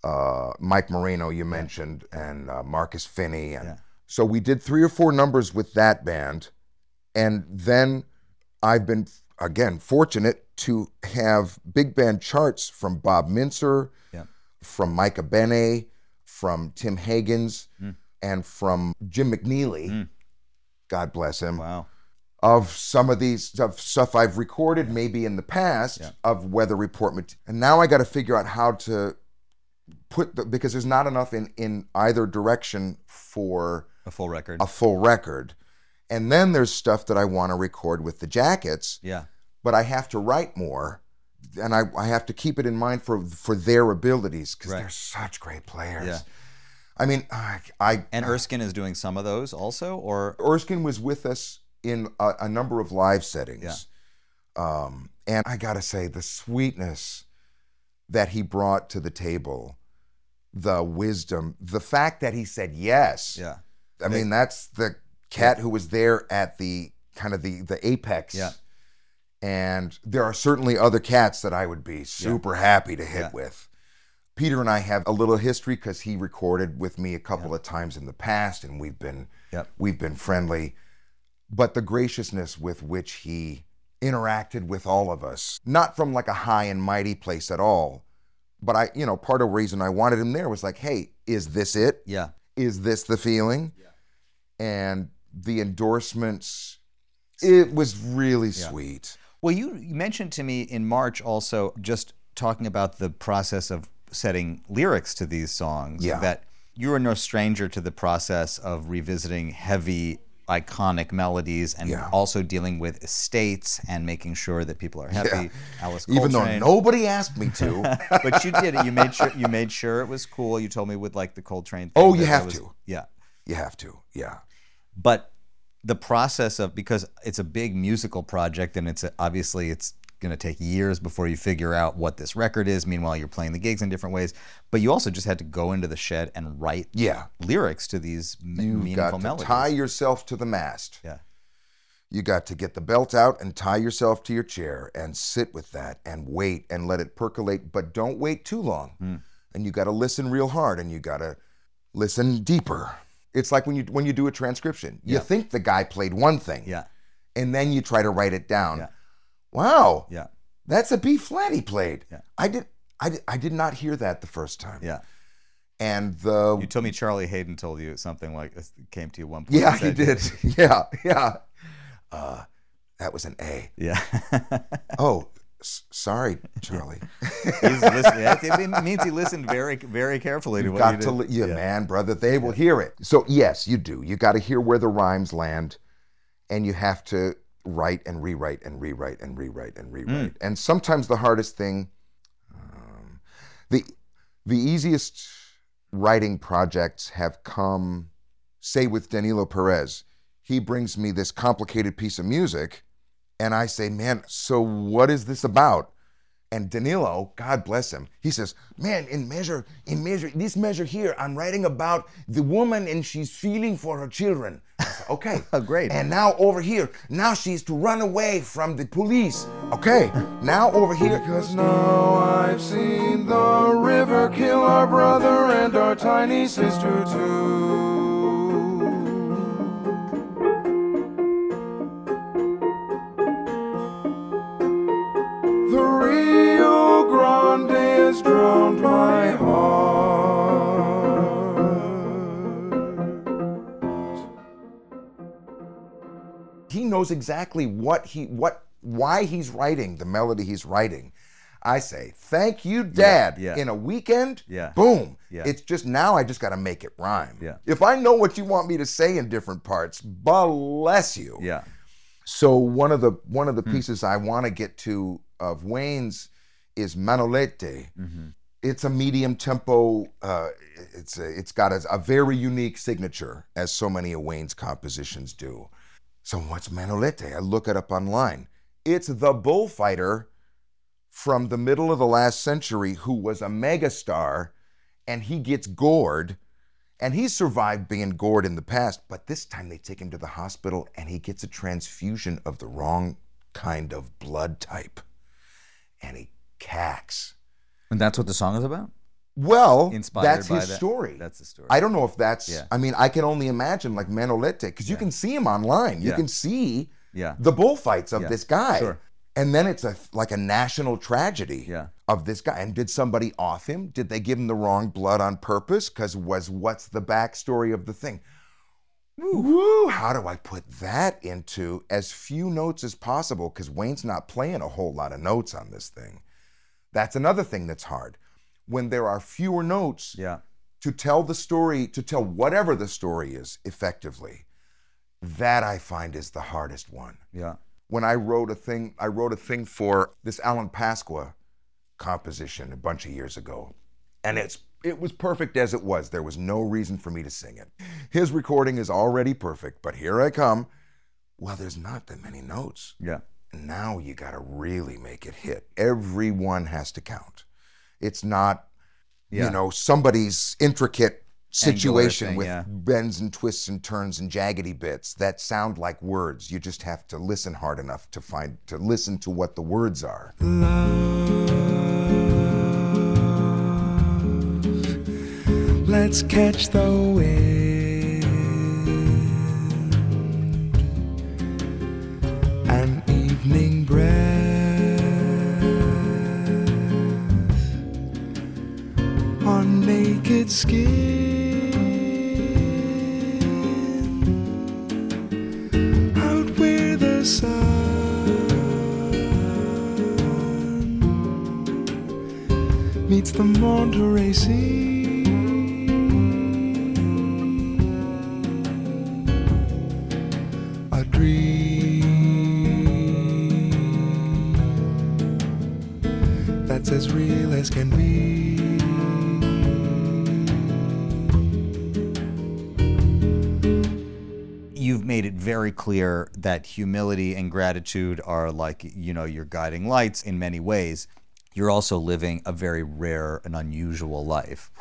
Speaker 3: Mike Moreno, you mentioned, and Marcus Finney. And
Speaker 2: Yeah.
Speaker 3: so we did 3 or 4 numbers with that band. And then I've been, again, fortunate to have big band charts from Bob Mintzer,
Speaker 2: yeah,
Speaker 3: from Micah Bene, from Tim Higgins, and from Jim McNeely. God bless him.
Speaker 2: wow,
Speaker 3: Of some of these stuff I've recorded maybe in the past of Weather Report. And now I got to figure out how to because there's not enough in either direction for
Speaker 2: a full record.
Speaker 3: a full record. And then there's stuff that I want to record with the Jackets,
Speaker 2: Yeah,
Speaker 3: but I have to write more. And I have to keep it in mind for their abilities because
Speaker 2: Right.
Speaker 3: they're such great players.
Speaker 2: Yeah.
Speaker 3: I mean,
Speaker 2: and Erskine is doing some of those also, or
Speaker 3: Erskine was with us in a number of live settings. And I got to say, the sweetness that he brought to the table, the wisdom, the fact that he said yes.
Speaker 2: yeah,
Speaker 3: I mean, that's the cat who was there at the kind of the apex.
Speaker 2: Yeah.
Speaker 3: And there are certainly other cats that I would be super happy to hit
Speaker 2: Yeah.
Speaker 3: with. Peter and I have a little history because he recorded with me a couple of times in the past, and we've been friendly. But the graciousness with which he interacted with all of us, not from like a high and mighty place at all, but part of the reason I wanted him there was like, hey, is this it?
Speaker 2: yeah,
Speaker 3: Is this the feeling? And the endorsements, it was really sweet.
Speaker 2: Well, you mentioned to me in March also just talking about the process of setting lyrics to these songs.
Speaker 3: Yeah.
Speaker 2: That you are no stranger to the process of revisiting heavy, iconic melodies and
Speaker 3: Yeah.
Speaker 2: also dealing with estates and making sure that people are happy.
Speaker 3: Yeah.
Speaker 2: Alice Coltrane.
Speaker 3: Even though nobody asked me to.
Speaker 2: But you did it. You made sure it was cool. You told me with like the Coltrane thing.
Speaker 3: Oh, you
Speaker 2: that
Speaker 3: have
Speaker 2: was-
Speaker 3: to.
Speaker 2: Yeah.
Speaker 3: You have to, yeah.
Speaker 2: But the process of, because it's a big musical project and obviously it's going to take years before you figure out what this record is. Meanwhile, you're playing the gigs in different ways. But you also just had to go into the shed and write
Speaker 3: Yeah.
Speaker 2: lyrics to these
Speaker 3: You've
Speaker 2: meaningful
Speaker 3: got to
Speaker 2: melodies.
Speaker 3: tie yourself to the mast.
Speaker 2: Yeah.
Speaker 3: You got to get the belt out and tie yourself to your chair and sit with that and wait and let it percolate, but don't wait too long. And you got to listen real hard and you got to listen deeper. It's like when you do a transcription. You think the guy played one thing.
Speaker 2: Yeah.
Speaker 3: And then you try to write it down.
Speaker 2: Yeah.
Speaker 3: Wow.
Speaker 2: Yeah.
Speaker 3: That's a B flat he played.
Speaker 2: Yeah.
Speaker 3: I did not hear that the first time.
Speaker 2: Yeah.
Speaker 3: And
Speaker 2: You told me Charlie Hayden told you something like this came to you one point.
Speaker 3: yeah, he did. Yeah. That was an A.
Speaker 2: Yeah.
Speaker 3: Oh, sorry, Charlie.
Speaker 2: He's listening. It means he listened very, very carefully to
Speaker 3: You've
Speaker 2: what
Speaker 3: got
Speaker 2: you did.
Speaker 3: to, man, brother, they will hear it. So yes, you do. You got to hear where the rhymes land, and you have to write and rewrite and rewrite and rewrite and rewrite. And sometimes the hardest thing, the easiest writing projects have come, say, with Danilo Perez. He brings me this complicated piece of music, and I say, man, so what is this about? And Danilo, God bless him, he says, man, in this measure here, I'm writing about the woman and she's feeling for her children. I said, okay.
Speaker 2: Oh, great.
Speaker 3: And now over here, now she's to run away from the police. Okay, now over here. Because now I've seen the river kill our brother and our tiny sister too. The Rio Grande has drowned my heart. He knows exactly why he's writing the melody he's writing. I say, thank you, Dad.
Speaker 2: Yeah.
Speaker 3: In a weekend,
Speaker 2: Yeah.
Speaker 3: boom.
Speaker 2: Yeah.
Speaker 3: It's just now I just got to make it rhyme.
Speaker 2: Yeah.
Speaker 3: If I know what you want me to say in different parts, bless you.
Speaker 2: Yeah.
Speaker 3: So one of the pieces I want to get to of Wayne's is Manolete. It's a medium tempo. It's got a very unique signature, as so many of Wayne's compositions do. So what's Manolete? I look it up online. It's the bullfighter from the middle of the last century who was a megastar, and he gets gored. And he's survived being gored in the past, but this time they take him to the hospital and he gets a transfusion of the wrong kind of blood type. And he cacks.
Speaker 2: And that's what the song is about?
Speaker 3: Well,
Speaker 2: Inspired
Speaker 3: that's
Speaker 2: by
Speaker 3: his
Speaker 2: that.
Speaker 3: story.
Speaker 2: That's the story.
Speaker 3: I don't know if that's,
Speaker 2: Yeah.
Speaker 3: I mean, I can only imagine like Manolete, because you can see him online. You
Speaker 2: Yeah.
Speaker 3: can see
Speaker 2: Yeah.
Speaker 3: the bullfights of
Speaker 2: Yeah.
Speaker 3: this guy.
Speaker 2: Sure.
Speaker 3: And then it's like a national tragedy
Speaker 2: Yeah.
Speaker 3: of this guy. And did somebody off him? Did they give him the wrong blood on purpose? Because what's the backstory of the thing? Woo! How do I put that into as few notes as possible? Because Wayne's not playing a whole lot of notes on this thing. That's another thing that's hard. When there are fewer notes
Speaker 2: Yeah.
Speaker 3: to tell the story, to tell whatever the story is effectively, that I find is the hardest one.
Speaker 2: Yeah.
Speaker 3: When I wrote a thing for this Alan Pasqua composition a bunch of years ago. And it was perfect as it was. There was no reason for me to sing it. His recording is already perfect, but here I come. Well, there's not that many notes.
Speaker 2: Yeah.
Speaker 3: Now you got to really make it hit. Everyone has to count. It's not, somebody's intricate situation
Speaker 2: thing,
Speaker 3: with
Speaker 2: yeah.
Speaker 3: bends and twists and turns and jaggedy bits that sound like words. You just have to listen hard enough to listen to what the words are.
Speaker 4: Let's catch the wind. An evening breath on naked skin. Out where the sun meets the Monterey Sea. A dream that's as real as can be.
Speaker 2: You've made it very clear that humility and gratitude are like, your guiding lights in many ways. You're also living a very rare and unusual life.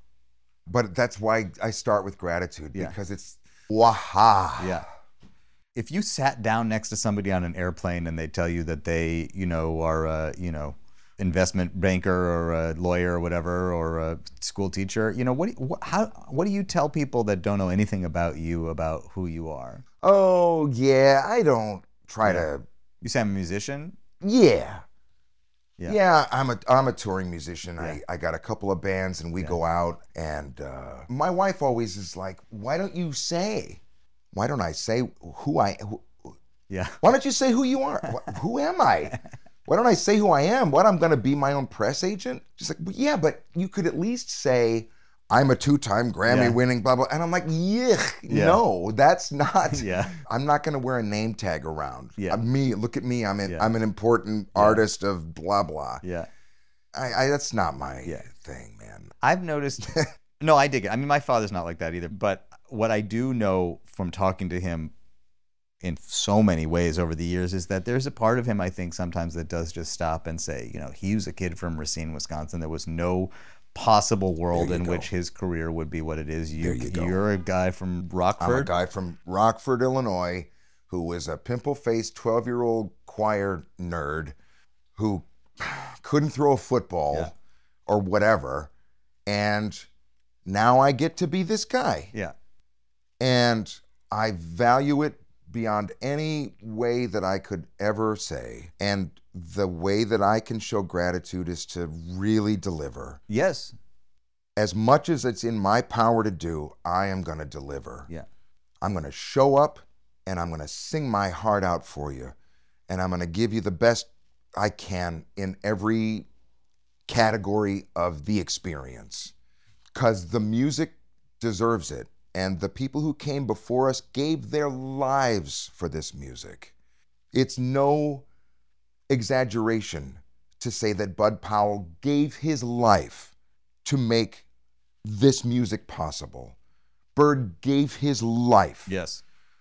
Speaker 3: But that's why I start with gratitude,
Speaker 2: Yeah.
Speaker 3: because it's waha.
Speaker 2: Yeah. if you sat down next to somebody on an airplane and they tell you that they, are a, investment banker or a lawyer or whatever, or a school teacher, what do you tell people that don't know anything about you, about who you are?
Speaker 3: Oh, yeah, I don't try to...
Speaker 2: You say I'm a musician?
Speaker 3: Yeah.
Speaker 2: Yeah.
Speaker 3: Yeah, I'm a touring musician. Yeah. I got a couple of bands and we go out, and my wife always is like, why don't I say who
Speaker 2: Yeah.
Speaker 3: Why don't you say who you are? Who am I? Why don't I say who I am? What, I'm going to be my own press agent? She's like, well, yeah, but you could at least say, I'm a 2-time Grammy-winning blah, blah. And I'm like, no, that's not. Yeah. I'm not going to wear a name tag around. Yeah. Look at me. I'm an important artist of blah, blah. Yeah. That's not my thing, man.
Speaker 2: I've noticed. No, I dig it. I mean, my father's not like that either. But what I do know from talking to him in so many ways over the years is that there's a part of him, I think, sometimes that does just stop and say, he was a kid from Racine, Wisconsin. There was no possible world in which his career would be what it is. You're a guy from Rockford.
Speaker 3: I'm a guy from Rockford, Illinois, who was a pimple-faced 12-year-old choir nerd who couldn't throw a football or whatever, and now I get to be this guy.
Speaker 2: Yeah.
Speaker 3: And I value it beyond any way that I could ever say. And the way that I can show gratitude is to really deliver.
Speaker 2: Yes.
Speaker 3: As much as it's in my power to do, I am going to deliver.
Speaker 2: Yeah.
Speaker 3: I'm going to show up and I'm going to sing my heart out for you. And I'm going to give you the best I can in every category of the experience. Because the music deserves it. And the people who came before us gave their lives for this music. It's no exaggeration to say that Bud Powell gave his life to make this music possible. Bird gave his life.
Speaker 2: Yes.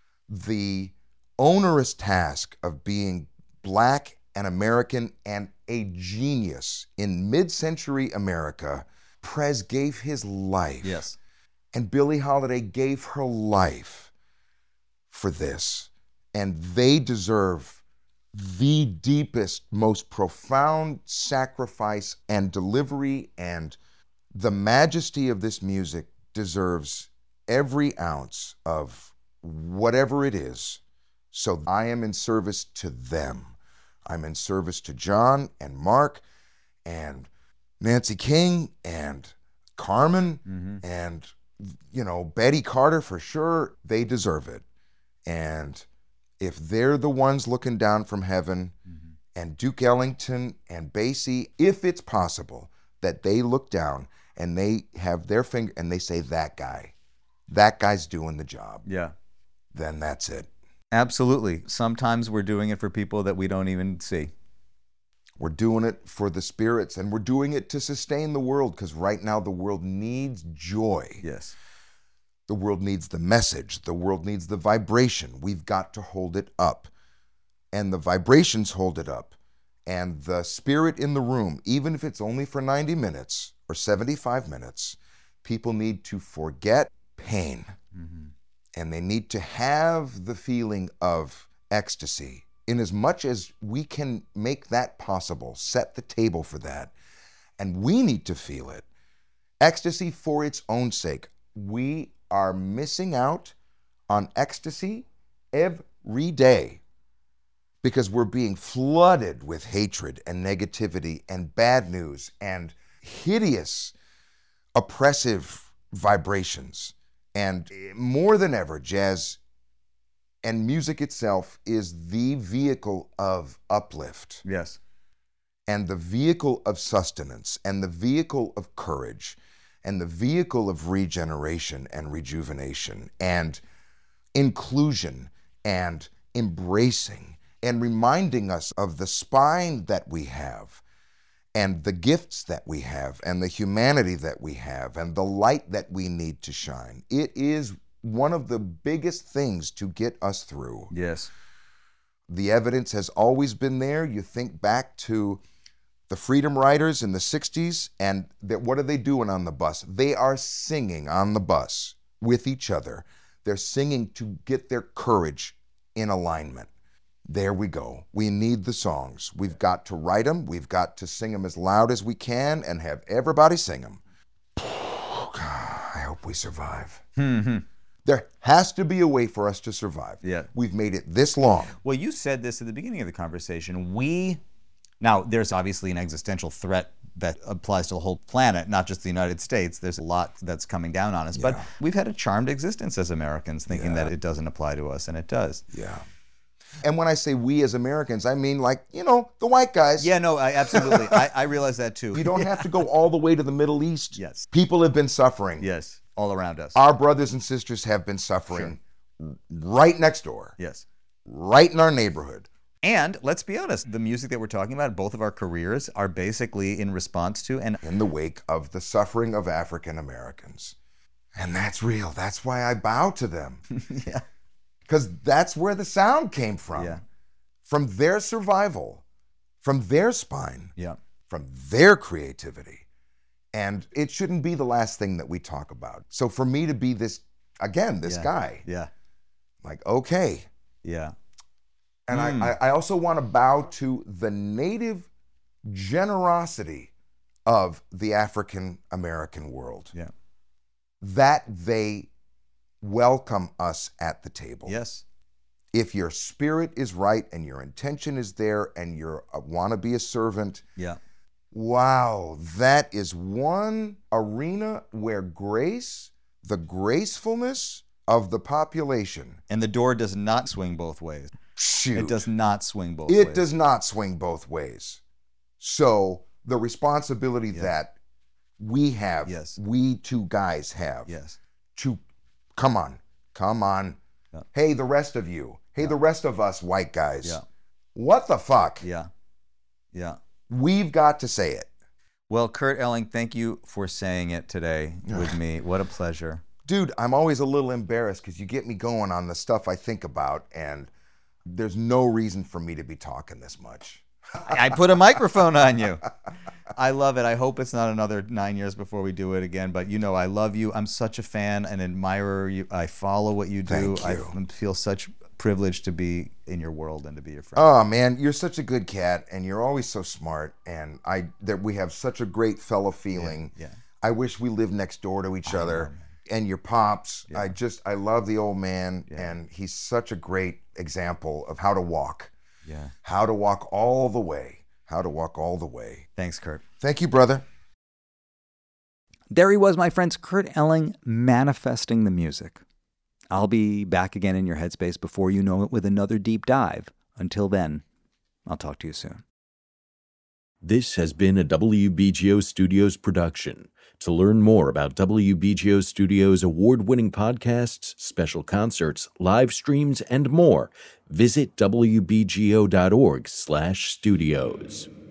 Speaker 3: The onerous task of being Black and American and a genius in mid-century America, Prez gave his life.
Speaker 2: Yes.
Speaker 3: And Billie Holiday gave her life for this. And they deserve the deepest, most profound sacrifice and delivery, and the majesty of this music deserves every ounce of whatever it is. So I am in service to them. I'm in service to John and Mark and Nancy King and Carmen and Betty Carter, for sure. They deserve it. And if they're the ones looking down from heaven, and Duke Ellington and Basie, if it's possible that they look down and they have their finger and they say, that guy's doing the job.
Speaker 2: Yeah.
Speaker 3: Then that's it.
Speaker 2: Absolutely. Sometimes we're doing it for people that we don't even see.
Speaker 3: We're doing it for the spirits, and we're doing it to sustain the world, because right now the world needs joy.
Speaker 2: Yes.
Speaker 3: The world needs the message. The world needs the vibration. We've got to hold it up. And the vibrations hold it up. And the spirit in the room, even if it's only for 90 minutes or 75 minutes, people need to forget pain. And they need to have the feeling of ecstasy. In as much as we can make that possible, set the table for that, and we need to feel it. Ecstasy for its own sake. We are missing out on ecstasy every day because we're being flooded with hatred and negativity and bad news and hideous, oppressive vibrations. And more than ever, jazz and music itself is the vehicle of uplift.
Speaker 2: Yes.
Speaker 3: And the vehicle of sustenance, and the vehicle of courage, and the vehicle of regeneration and rejuvenation, and inclusion, and embracing, and reminding us of the spine that we have, and the gifts that we have, and the humanity that we have, and the light that we need to shine. It is one of the biggest things to get us through.
Speaker 2: Yes.
Speaker 3: The evidence has always been there. You think back to the Freedom Riders in the 60s, and what are they doing on the bus? They are singing on the bus with each other. They're singing to get their courage in alignment. There we go. We need the songs. We've got to write them. We've got to sing them as loud as we can and have everybody sing them. I hope we survive. There has to be a way for us to survive.
Speaker 2: Yeah.
Speaker 3: We've made it this long.
Speaker 2: Well, you said this at the beginning of the conversation. Now, there's obviously an existential threat that applies to the whole planet, not just the United States. There's a lot that's coming down on us. But we've had a charmed existence as Americans, thinking that it doesn't apply to us, and it does.
Speaker 3: Yeah. And when I say we as Americans, I mean like, the white guys.
Speaker 2: Yeah, no, absolutely. I realize that too.
Speaker 3: You don't have to go all the way to the Middle East.
Speaker 2: Yes.
Speaker 3: People have been suffering.
Speaker 2: Yes, all around us.
Speaker 3: Our brothers and sisters have been suffering right next door.
Speaker 2: Yes.
Speaker 3: Right in our neighborhood.
Speaker 2: And let's be honest, the music that we're talking about, both of our careers, are basically in response to and
Speaker 3: in the wake of the suffering of African Americans. And that's real. That's why I bow to them.
Speaker 2: Yeah.
Speaker 3: Because that's where the sound came from.
Speaker 2: Yeah.
Speaker 3: From their survival, from their spine,
Speaker 2: Yeah.
Speaker 3: from their creativity. And it shouldn't be the last thing that we talk about. So for me to be this guy,
Speaker 2: Yeah.
Speaker 3: like, okay.
Speaker 2: Yeah.
Speaker 3: And I also want to bow to the native generosity of the African American world.
Speaker 2: Yeah.
Speaker 3: That they welcome us at the table.
Speaker 2: Yes.
Speaker 3: If your spirit is right and your intention is there and you want to be a servant,
Speaker 2: Yeah.
Speaker 3: wow, that is one arena where grace, the gracefulness of the population.
Speaker 2: And the door does not swing both ways.
Speaker 3: Shoot.
Speaker 2: It does not swing both ways.
Speaker 3: It does not swing both ways. So the responsibility that we have, we two guys have, to come on.
Speaker 2: Yeah.
Speaker 3: Hey, the rest of you. Hey, the rest of us white guys.
Speaker 2: Yeah.
Speaker 3: What the fuck?
Speaker 2: Yeah. Yeah.
Speaker 3: We've got to say it.
Speaker 2: Well, Kurt Elling, thank you for saying it today with me. What a pleasure.
Speaker 3: Dude, I'm always a little embarrassed because you get me going on the stuff I think about, and there's no reason for me to be talking this much.
Speaker 2: I put a microphone on you. I love it. I hope it's not another 9 years before we do it again. But I love you. I'm such a fan and admirer. I follow what you do.
Speaker 3: Thank you.
Speaker 2: I feel such privilege to be in your world and to be your friend.
Speaker 3: Oh man, you're such a good cat, and you're always so smart. And we have such a great fellow feeling.
Speaker 2: Yeah.
Speaker 3: I wish we lived next door to each other. And your pops, I love the old man, and he's such a great example of how to walk.
Speaker 2: Yeah.
Speaker 3: How to walk all the way. How to walk all the way.
Speaker 2: Thanks, Kurt.
Speaker 3: Thank you, brother.
Speaker 2: There he was, my friends, Kurt Elling, manifesting the music. I'll be back again in your headspace before you know it with another deep dive. Until then, I'll talk to you soon.
Speaker 5: This has been a WBGO Studios production. To learn more about WBGO Studios' award-winning podcasts, special concerts, live streams, and more, visit wbgo.org/studios.